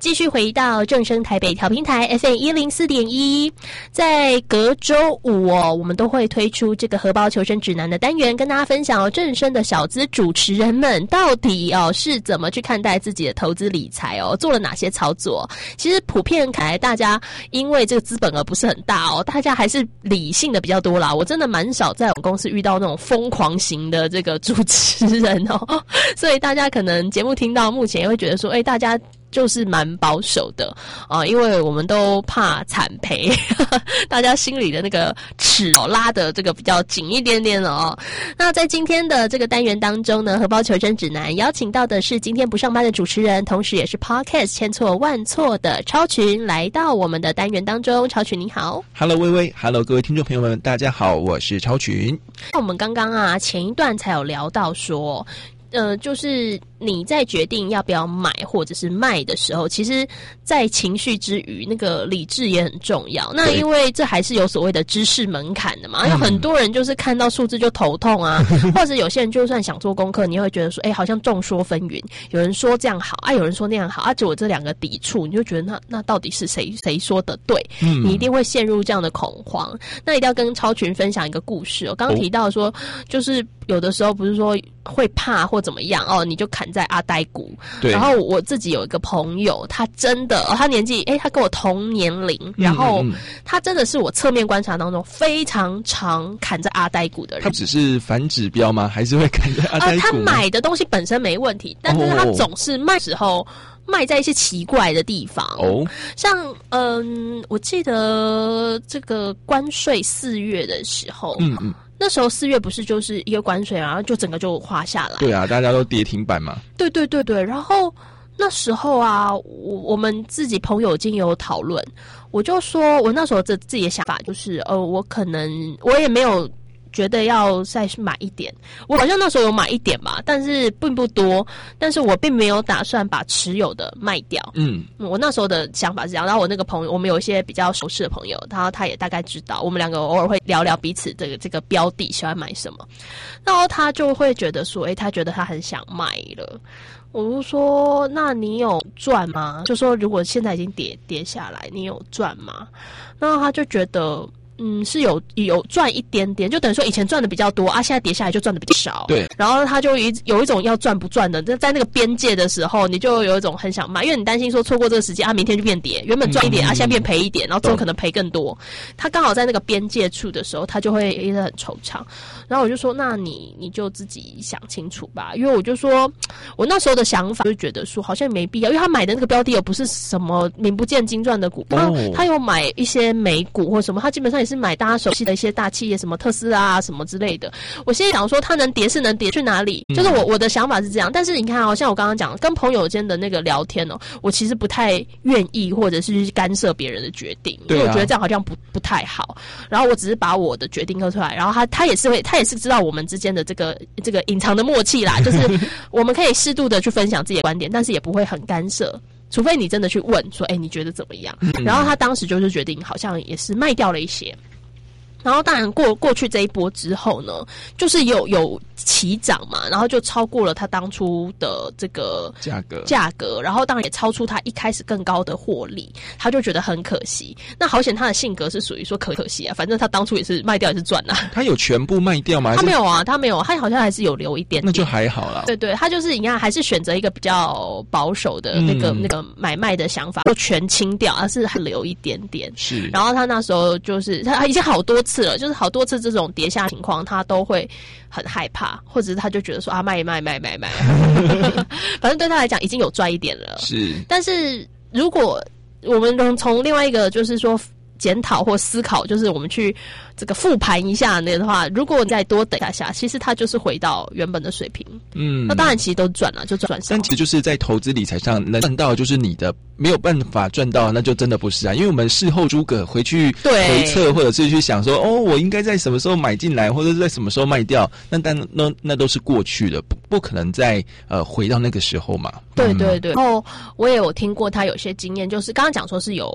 继续回到正声台北调频台 F M 一零四点一，在隔周五哦，我们都会推出这个荷包求生指南的单元，跟大家分享哦，正声的小资主持人们到底哦是怎么去看待自己的投资理财哦，做了哪些操作。其实普遍看来，大家因为这个资本额不是很大哦，大家还是理性的比较多啦。我真的蛮少在我们公司遇到那种疯狂型的这个主持人哦，所以大家可能节目听到目前也会觉得说，哎，大家就是蛮保守的啊、呃，因为我们都怕惨赔，大家心里的那个尺哦拉的这个比较紧一点点了哦。那在今天的这个单元当中呢，荷包求生指南邀请到的是今天不上班的主持人，同时也是 Podcast 千错万错的超群，来到我们的单元当中。超群你好。 Hello 微微 Hello 各位听众朋友们大家好，我是超群。 我们刚刚啊前一段才有聊到说呃，就是你在决定要不要买或者是卖的时候，其实在情绪之余，那个理智也很重要。那因为这还是有所谓的知识门槛的嘛，有很多人就是看到数字就头痛啊，或者有些人就算想做功课，你会觉得说，哎，好像众说纷纭，有人说这样好啊，有人说那样好啊，结果这两个抵触，你就觉得那那到底是谁谁说的对？嗯，你一定会陷入这样的恐慌。那一定要跟超群分享一个故事哦。刚刚提到说，就是有的时候不是说会怕或怎么样哦，你就砍在阿呆股。对。然后我自己有一个朋友，他真的，哦、他年纪，诶，他跟我同年龄，然后他真的是我侧面观察当中非常常砍在阿呆股的人。 他只是反指标吗？还是会砍在阿呆股？ 呃，他买的东西本身没问题，但是他总是卖时候。哦，卖在一些奇怪的地方哦，像嗯，我记得这个关税四月的时候，嗯嗯，那时候四月不是就是一个关税，然后就整个就滑下来。 对啊，大家都跌停板嘛。 对对对对，然后那时候啊，我我们自己朋友已经有讨论，我就说我那时候这自己的想法就是，呃，我可能我也没有。觉得要再买一点，我好像那时候有买一点吧，但是并不多，但是我并没有打算把持有的卖掉。嗯，我那时候的想法是这样。然后我那个朋友，我们有一些比较熟识的朋友，他他也大概知道，我们两个偶尔会聊聊彼此这个这个标的喜欢买什么，然后他就会觉得说，诶，他觉得他很想卖了。我就说，那你有赚吗？就说如果现在已经跌跌下来，你有赚吗？然后他就觉得。嗯，是有有赚一点点，就等于说以前赚的比较多啊，现在跌下来就赚的比较少。对，然后他就一有一种要赚不赚的，在那个边界的时候，你就有一种很想卖，因为你担心说错过这个时间啊，明天就变跌，原本赚一点、嗯、啊，现在变赔一点，然后之后可能赔更多。他刚好在那个边界处的时候，他就会一直很惆怅。然后我就说，那你你就自己想清楚吧，因为我就说我那时候的想法就觉得说好像没必要，因为他买的那个标的也不是什么名不见经传的股，他、哦、他有买一些美股或什么，他基本上也是买大家熟悉的一些大企业，什么特斯拉啊什么之类的。我现在想说，它能跌是能跌去哪里？就是我我的想法是这样。但是你看，好像我刚刚讲跟朋友间的那个聊天哦，我其实不太愿意或者是干涉别人的决定，因为我觉得这样好像不不太好。然后我只是把我的决定说出来，然后他他也是会，他也是知道我们之间的这个这个隐藏的默契啦，就是我们可以适度的去分享自己的观点，但是也不会很干涉。除非你真的去问说，哎，你觉得怎么样？然后他当时就是决定，好像也是卖掉了一些。然后当然过过去这一波之后呢，就是有有起涨嘛，然后就超过了他当初的这个价格价格，然后当然也超出他一开始更高的获利，他就觉得很可惜。那好险他的性格是属于说可可惜啊，反正他当初也是卖掉也是赚啊。 他有全部卖掉吗？ 他没有啊，他没有，他好像还是有留一点点， 那就还好啦。 对对，他就是你看还是选择一个比较保守的那个、嗯、那个买卖的想法，就全清掉，而是还留一点点。是，然后他那时候就是他已经好多次了，就是好多次这种跌下情况，他都会很害怕，或者是他就觉得说啊卖卖卖卖卖，反正对他来讲已经有赚一点了。是，但是如果我们能从另外一个就是说检讨或思考，就是我们去这个复盘一下那的话，如果你再多等一下，其实它就是回到原本的水平。嗯，那当然其实都赚了，就赚少。 但其实就是在投资理财上能赚到，就是你的没有办法赚到，那就真的不是啊。因为我们事后诸葛回去回测，或者是去想说，哦，我应该在什么时候买进来，或者是在什么时候卖掉，那但那那都是过去的，不不可能再呃回到那个时候嘛。 对对对。然后我也有听过他有些经验，就是刚刚讲说是有。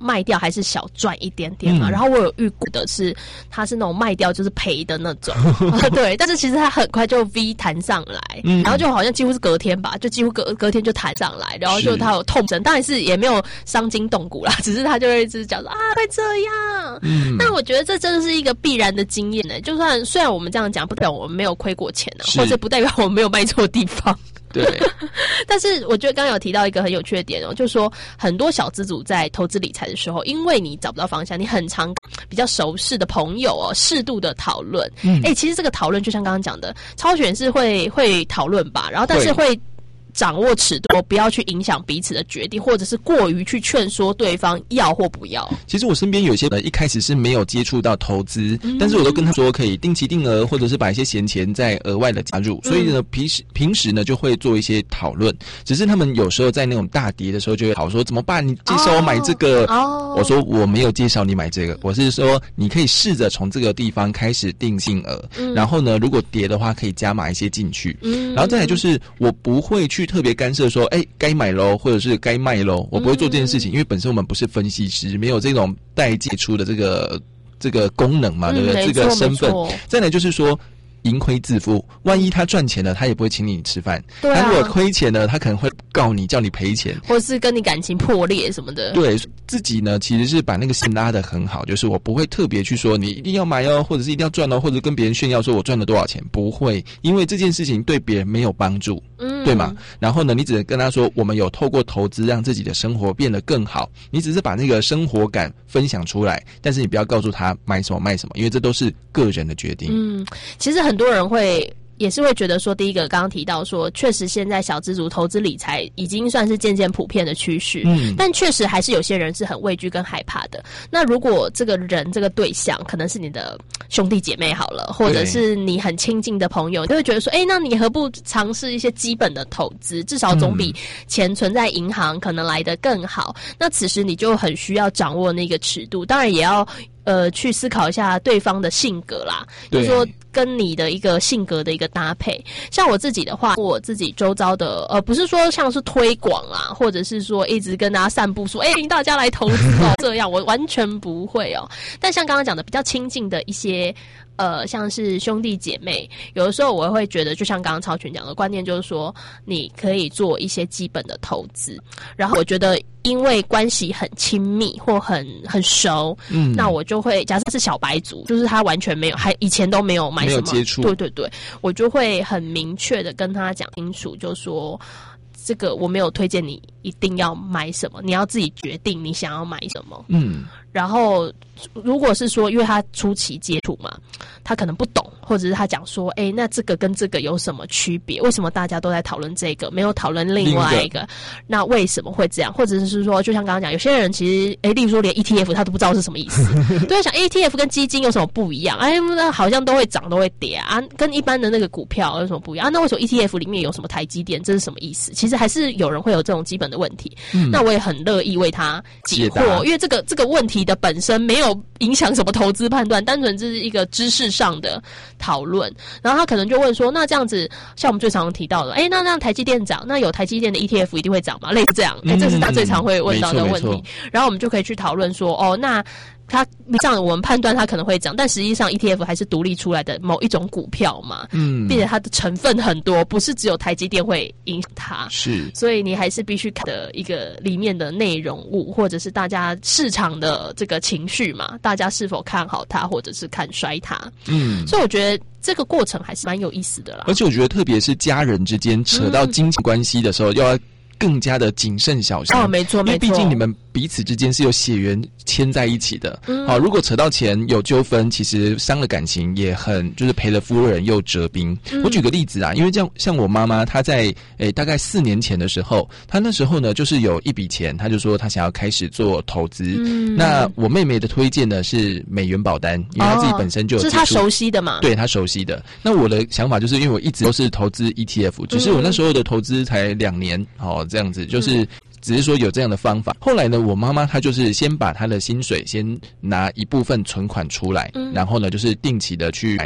卖掉还是小赚一点点嘛。嗯、然后我有遇过的是，他是那种卖掉就是赔的那种，对。但是其实他很快就 V 弹上来，嗯、然后就好像几乎是隔天吧，就几乎隔隔天就弹上来，然后就他有痛神，当然是也没有伤筋动骨啦，只是他就会一直讲说啊会这样。嗯，那我觉得这真的是一个必然的经验呢、欸。就算虽然我们这样讲，不代表我们没有亏过钱啊，或者不代表我们没有卖错地方。 对， 但是我觉得刚刚有提到一个很有趣的点哦，就是说很多小资族在投资理财的时候，因为你找不到方向，你很常比较熟识的朋友哦，适度的讨论。嗯，哎、欸，其实这个讨论就像刚刚讲的，超选是会会讨论吧，然后但是会掌握尺度，不要去影响彼此的决定，或者是过于去劝说对方要或不要。 其实我身边有些人一开始是没有接触到投资，嗯、但是我都跟他说可以定期定额，或者是把一些闲钱再额外的加入。所以呢，平时平时呢就会做一些讨论。只是他们有时候在那种大跌的时候就会好说怎么办？你介绍我买这个？哦、我说我没有介绍你买这个，我是说你可以试着从这个地方开始定性额，嗯、然后呢，如果跌的话可以加码一些进去。嗯、然后再来就是我不会去特别干涉说，哎，该买咯，或者是该卖咯，我不会做这件事情，嗯、因为本身我们不是分析师，没有这种代借出的这个这个功能嘛，对不对？这个身份。再来就是说，盈亏自负，万一他赚钱了，他也不会请你吃饭。对啊。他如果亏钱了，他可能会告你，叫你赔钱， 或是跟你感情破裂什么的。 对，自己呢其实是把那个线拉得很好，就是我不会特别去说你一定要买哦，或者是一定要赚哦，或者跟别人炫耀说我赚了多少钱，不会，因为这件事情对别人没有帮助，嗯，对吗？然后呢，你只能跟他说，我们有透过投资让自己的生活变得更好，你只是把那个生活感分享出来，但是你不要告诉他买什么卖什么，因为这都是个人的决定。 嗯，其实很多人会。也是会觉得说，第一个刚刚提到说，确实现在小资族投资理财已经算是渐渐普遍的趋势，嗯，但确实还是有些人是很畏惧跟害怕的。那如果这个人这个对象可能是你的兄弟姐妹好了，或者是你很亲近的朋友，就会觉得说，哎、欸，那你何不尝试一些基本的投资，至少总比钱存在银行可能来得更好。嗯、那此时你就很需要掌握那个尺度，当然也要。呃，去思考一下对方的性格啦，就是说跟你的一个性格的一个搭配。像我自己的话，我自己周遭的，呃，不是说像是推广啦，或者是说一直跟大家散布说，哎、欸，大家来投资哦，这样我完全不会哦。但像刚刚讲的比较亲近的一些。呃，像是兄弟姐妹，有的时候我会觉得，就像刚刚超群讲的观念，就是说你可以做一些基本的投资，然后我觉得因为关系很亲密或很很熟，嗯，那我就会假设是小白族，就是他完全没有，还以前都没有买什么， 没有接触， 对对对，我就会很明确的跟他讲清楚，就说。这个我没有推荐你一定要买什么，你要自己决定你想要买什么。嗯，然后如果是说，因为他初期接触嘛，他可能不懂，或者是他讲说，哎，那这个跟这个有什么区别？为什么大家都在讨论这个，没有讨论另外一个？那为什么会这样？或者是说，就像刚刚讲，有些人其实，哎，例如说连 E T F 他都不知道是什么意思，对，想 E T F 跟基金有什么不一样？哎，那好像都会涨都会跌啊，跟一般的那个股票有什么不一样？啊，那为什么 E T F 里面有什么台积电？这是什么意思？其实还是有人会有这种基本的问题，嗯、那我也很乐意为他解惑，因为这个这个问题的本身没有影响什么投资判断，单纯这是一个知识上的讨论。然后他可能就问说，那这样子，像我们最常提到的，哎，那让台积电涨，那有台积电的 E T F 一定会涨吗？类似这样，哎，这是他最常会问到的问题。嗯、然后我们就可以去讨论说，哦，那。它这样我们判断它可能会涨，但实际上 E T F 还是独立出来的某一种股票嘛，嗯，并且它的成分很多，不是只有台积电会影响它， 是， 所以你还是必须看的一个里面的内容物，或者是大家市场的这个情绪嘛，大家是否看好它，或者是看衰它，嗯，所以我觉得这个过程还是蛮有意思的啦。 而且我觉得特别是家人之间扯到金钱关系的时候，嗯、要更加的谨慎小心哦，没错，没错， 因为毕竟你们彼此之间是有血缘牵在一起的。嗯，好，如果扯到钱有纠纷，其实伤了感情也很，就是赔了夫人又折兵。嗯、我举个例子啊，因为这样，像我妈妈，她在诶大概四年前的时候，她那时候呢就是有一笔钱，她就说她想要开始做投资。嗯，那我妹妹的推荐呢是美元保单，因为她自己本身就有、哦、 是她熟悉的嘛， 对她熟悉的。那我的想法就是因为我一直都是投资 E T F， 只是我那时候的投资才两年，哦，这样子就是。嗯只是说有这样的方法，后来呢，我妈妈她就是先把她的薪水先拿一部分存款出来，嗯、然后呢，就是定期的去买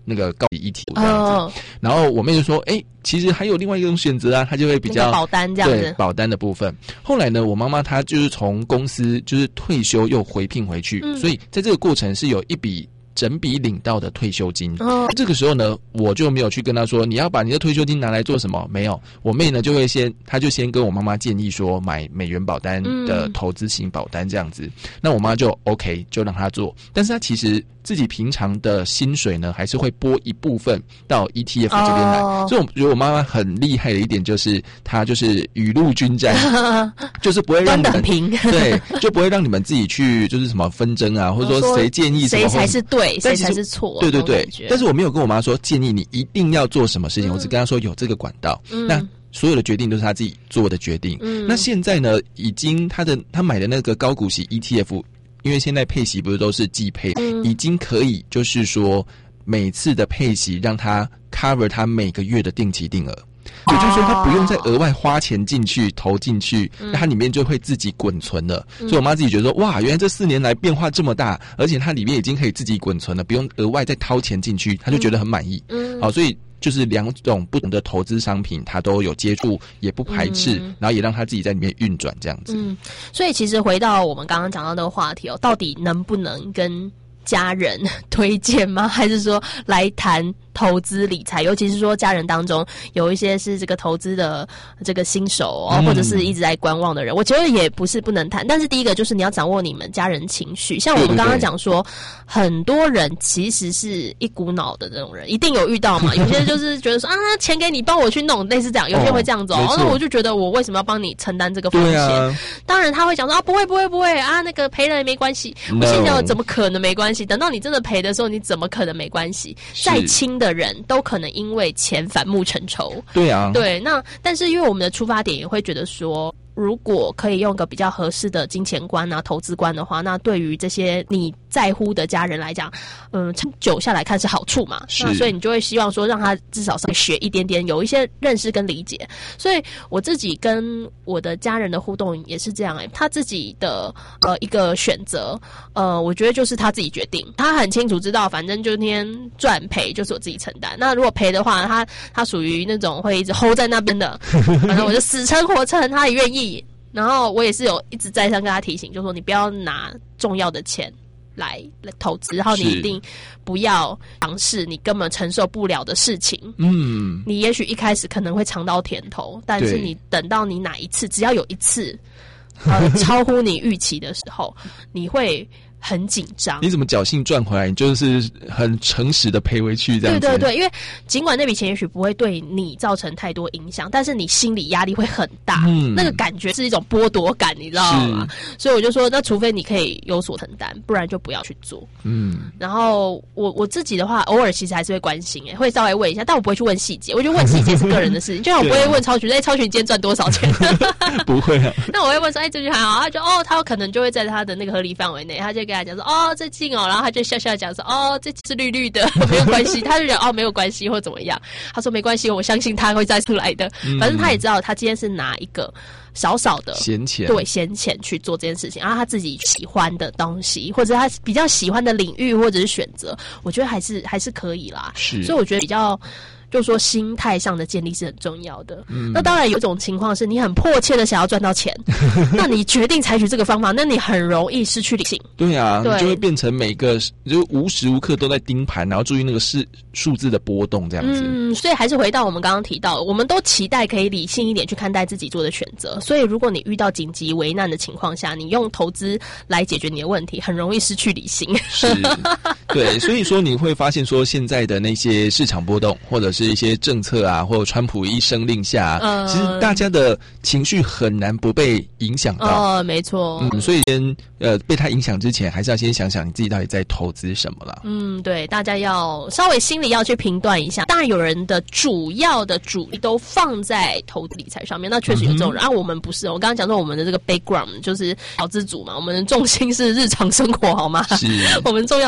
那个高级 E T F 这样子。哦、然后我妹就说：“哎，其实还有另外一种选择啊，她就会比较、那个、保单这样子。” 对，保单的部分。后来呢，我妈妈她就是从公司就是退休又回聘回去，嗯、所以在这个过程是有一笔整笔领到的退休金。哦、这个时候呢，我就没有去跟她说你要把你的退休金拿来做什么，没有。我妹呢就会先，她就先跟我妈妈建议说买美元保单的投资型保单这样子。嗯、那我妈就 OK， 就让她做。但是她其实自己平常的薪水呢，还是会拨一部分到 E T F 这边来。哦、所以我觉得我妈妈很厉害的一点就是，她就是雨露均沾，就是不会让你们对，就不会让你们自己去就是什么纷争啊，或者说谁建议什么谁才是对，谁才是错。 对对对，但是我没有跟我妈说建议你一定要做什么事情，嗯、我只跟她说有这个管道。嗯、那所有的决定都是她自己做的决定。嗯、那现在呢，已经她的她买的那个高股息 E T F。因为现在配息不是都是季配，嗯、已经可以就是说每次的配息让他 cover 他每个月的定期定额，也、哦、就是说他不用再额外花钱进去投进去，那、嗯、它里面就会自己滚存了。嗯、所以我妈自己觉得说，哇，原来这四年来变化这么大，而且它里面已经可以自己滚存了，不用额外再掏钱进去，她就觉得很满意。嗯，好，所以。就是两种不同的投资商品，他都有接触，也不排斥，嗯、然后也让他自己在里面运转这样子。 嗯，所以其实回到我们刚刚讲到那个话题哦，到底能不能跟家人推荐吗？还是说来谈投资理财？尤其是说家人当中有一些是这个投资的这个新手哦，嗯、或者是一直在观望的人，我觉得也不是不能谈。但是第一个就是你要掌握你们家人情绪，像我们刚刚讲说，对对对很多人其实是一股脑的这种人，一定有遇到嘛。有些人就是觉得说啊，钱给你，帮我去弄，类似这样。有些人会这样子哦，那、哦、我就觉得我为什么要帮你承担这个风险？啊、当然他会讲说啊，不会不会不会啊，那个赔了也没关系。No. 我心想怎么可能没关系？等到你真的赔的时候，你怎么可能没关系？再亲的人都可能因为钱反目成仇。 对啊， 对。那但是因为我们的出发点也会觉得说，如果可以用个比较合适的金钱观啊、投资观的话，那对于这些你在乎的家人来讲，嗯，长久下来看是好处嘛。那所以你就会希望说，让他至少稍微学一点点，有一些认识跟理解。所以我自己跟我的家人的互动也是这样、欸，他自己的呃一个选择，呃，我觉得就是他自己决定，他很清楚知道，反正就那天赚赔就是我自己承担。那如果赔的话，他他属于那种会一直 hold 在那边的，反正我就死撑活撑，他也愿意。然后我也是有一直再三跟他提醒，就说你不要拿重要的钱来来投资，然后你一定不要尝试你根本承受不了的事情。嗯，你也许一开始可能会尝到甜头，但是你等到你哪一次，只要有一次呃超乎你预期的时候，你会很紧张。 你怎么侥幸赚回来？你就是很诚实的赔回去这样子。 对对对，因为尽管那笔钱也许不会对你造成太多影响，但是你心理压力会很大。嗯，那个感觉是一种剥夺感，你知道吗？所以我就说，那除非你可以有所承担，不然就不要去做。嗯，然后我我自己的话，偶尔其实还是会关心、欸，会稍微问一下，但我不会去问细节。我觉得问细节是个人的事情，就像我不会问超群，哎、欸，超群今天赚多少钱？ 不会啊。 那我会问说，哎、欸，这句还好，他就哦，他有可能就会在他的那个合理范围内，他就跟他讲说，哦，最近哦，然后他就笑笑讲说，哦，这是绿绿的，没有关系。他就讲哦，没有关系或怎么样。他说没关系，我相信他会再出来的。嗯、反正他也知道，他今天是拿一个少少的闲钱， 对闲钱去做这件事情，然后他自己喜欢的东西，或者他比较喜欢的领域或者是选择，我觉得还是还是可以啦。 是， 所以我觉得比较。就说心态上的建立是很重要的。嗯，那当然有一种情况是你很迫切的想要赚到钱，那你决定采取这个方法，那你很容易失去理性。 对啊，对，你就会变成每个就无时无刻都在盯盘，然后注意那个是数字的波动这样子。 嗯，所以还是回到我们刚刚提到，我们都期待可以理性一点去看待自己做的选择。所以如果你遇到紧急危难的情况下，你用投资来解决你的问题，很容易失去理性。 是，对，所以说你会发现说现在的那些市场波动，或者是一些政策啊，或者川普一声令下、啊呃，其实大家的情绪很难不被影响到。 哦，没错。 嗯，所以先呃被他影响之前，还是要先想想你自己到底在投资什么啦。 嗯，对，大家要稍微心里要去评断一下。当然，有人的主要的主力都放在投资理财上面，那确实有这种人。嗯、啊，我们不是，我刚刚讲说我们的这个 background 就是小资族嘛，我们的重心是日常生活，好吗？ 是， 我们重要是工作。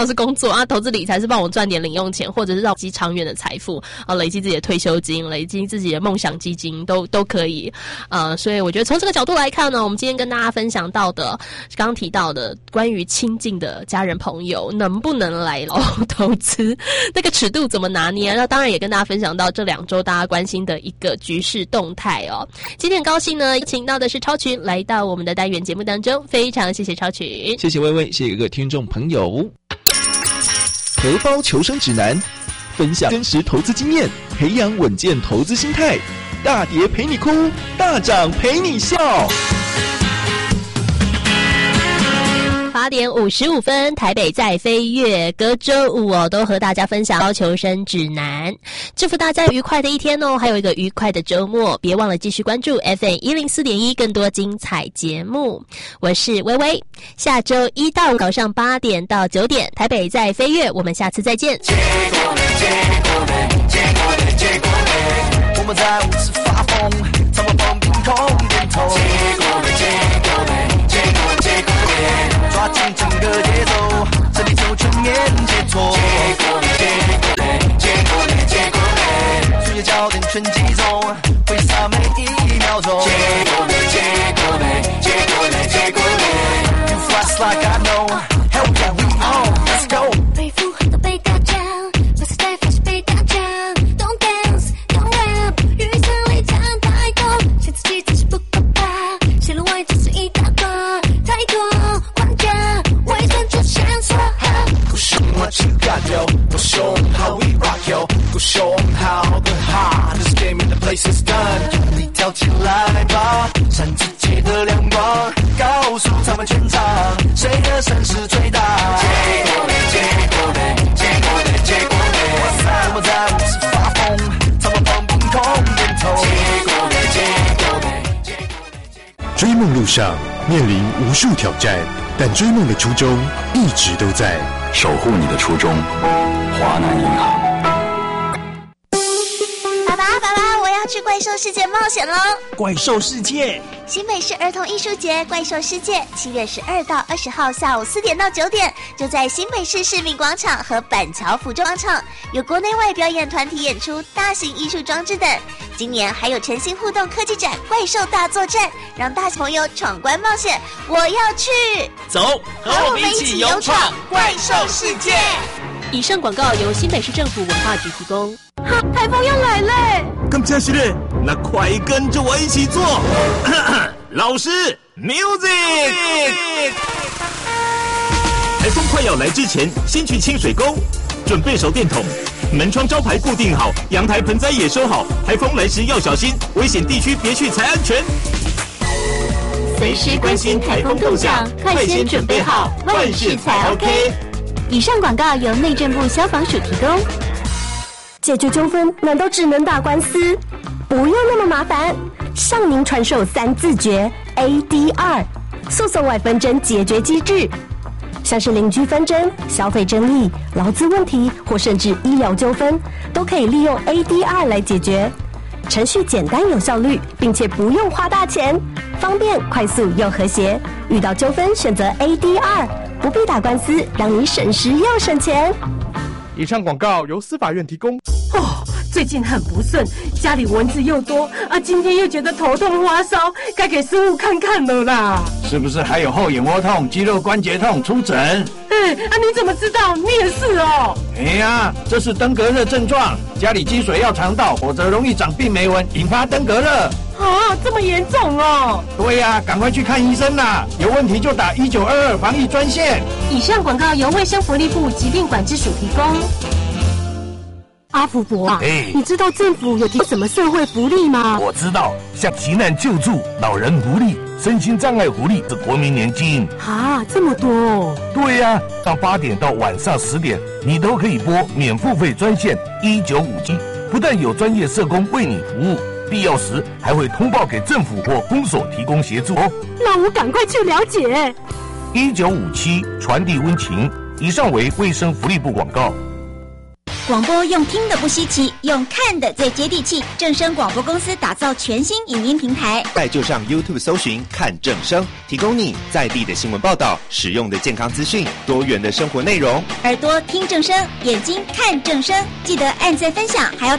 错啊，投资理财是帮我赚点零用钱，或者是让我积长远的财富啊，累积自己的退休金，累积自己的梦想基金，都都可以。呃，所以我觉得从这个角度来看呢，我们今天跟大家分享到的，刚刚提到的关于亲近的家人朋友能不能来哦投资，那个尺度怎么拿捏？那当然也跟大家分享到这两周大家关心的一个局势动态哦。今天很高兴呢，请到的是超群来到我们的单元节目当中，非常谢谢超群， 谢谢薇薇，谢谢各位听众朋友。荷包求生指南，分享真实投资经验，培养稳健投资心态。大跌陪你哭，大涨陪你笑。 八点五十五分，台北在飞跃，隔周五哦，都和大家分享高求生指南，祝福大家愉快的一天哦，还有一个愉快的周末，别忘了继续关注 F M 一零四点一更多精彩节目。我是薇薇，下周一到早上八点到九点，台北在飞跃，我们下次再见。 结果嘞，结果嘞，结果嘞，结果嘞，我们在舞池发疯，他们蹦冰空点头。结果嘞，结果嘞，结果结果嘞。抓紧整个节奏，这里就全面解脱。结果嘞，结果嘞，结果嘞，结果嘞，注意焦点全集中，挥洒每一秒钟。结果嘞，结果嘞，结果嘞，结果嘞 ，You fly like I know, hell yeah we on, let's go。 被附和的被打枪，不是在发是被打枪 ，Don't dance, don't rap， 雨伞里站太高，写自己只是不可怕，写了外只是一大段，太多。 Go show 'em what you got, yo. Go show 'em how we rock, yo. Go show 'em how the hardest game in the place is done. 用力跳起来吧，闪自己的亮光，告诉他们全场，谁的声势最大。结果嘞，结果嘞，结果嘞，结果嘞，我们在舞池发疯，他们蹦冰空点头。结果嘞，结果嘞，结果嘞。 追梦路上面临无数挑战。但追梦的初衷一直都在， 守护你的初衷。华南银行。 爸爸，爸爸，我要去怪兽世界冒险喽！ 怪兽世界， 新北市儿童艺术节怪兽世界，七月十二到二十号下午四点到九点，就在新北市市民广场和板桥府中广场，有国内外表演团体演出、大型艺术装置等。今年还有全新互动科技展怪兽大作战，让大小朋友闯关冒险。我要去， 走，和我们一起勇闯怪兽世界。 以上广告由新北市政府文化局提供。 哈，台风要来嘞！ 咁真是嘞，那快跟着我一起做。老师 ，music。台风快要来之前，先去清水沟，准备手电筒。门窗招牌固定好，阳台盆栽也收好。台风来时要小心，危险地区别去才安全。 随时关心台风动向，快先准备好，万事才 OK。以上广告由内政部消防署提供。 解决纠纷难道只能打官司？不用那么麻烦，向您传授三字诀 A D R 诉讼外纷争解决机制。像是邻居纷争、消费争议、劳资问题或甚至医疗纠纷，都可以利用 A D R 来解决。程序简单有效率，并且不用花大钱，方便、快速又和谐。遇到纠纷选择 A D R， 不必打官司，让你省时又省钱。 以上广告由司法院提供。 哦，最近很不顺，家里蚊子又多啊，今天又觉得头痛发烧，该给师傅看看了啦。 是不是还有后眼窝痛、肌肉关节痛？出诊。 哎，啊，你怎么知道？你也是哦。 哎呀，这是登革热症状，家里积水要常倒，否则容易长病媒蚊，引发登革热。 啊，这么严重哦？ 对呀、啊，赶快去看医生啦！有问题就打一九二二防疫专线。 以上广告由卫生福利部疾病管制署提供。阿福伯啊， 哎， 你知道政府有提什么社会福利吗？ 我知道，像急难救助、老人福利、身心障碍福利是国民年金。 啊，这么多哦！ 对呀、啊，到八点到晚上十点，你都可以拨免付费专线一九五七，不但有专业社工为你服务，必要时还会通报给政府或公所提供协助哦。 那我赶快去了解。 一九五七传递温情。以上为卫生福利部广告。 广播用听的不稀奇，用看的最接地气。正声广播公司打造全新影音平台， 快就上 YouTube 搜寻看正声，提供你在地的新闻报道、实用的健康资讯、多元的生活内容。 耳朵听正声，眼睛看正声，记得按赞分享，还要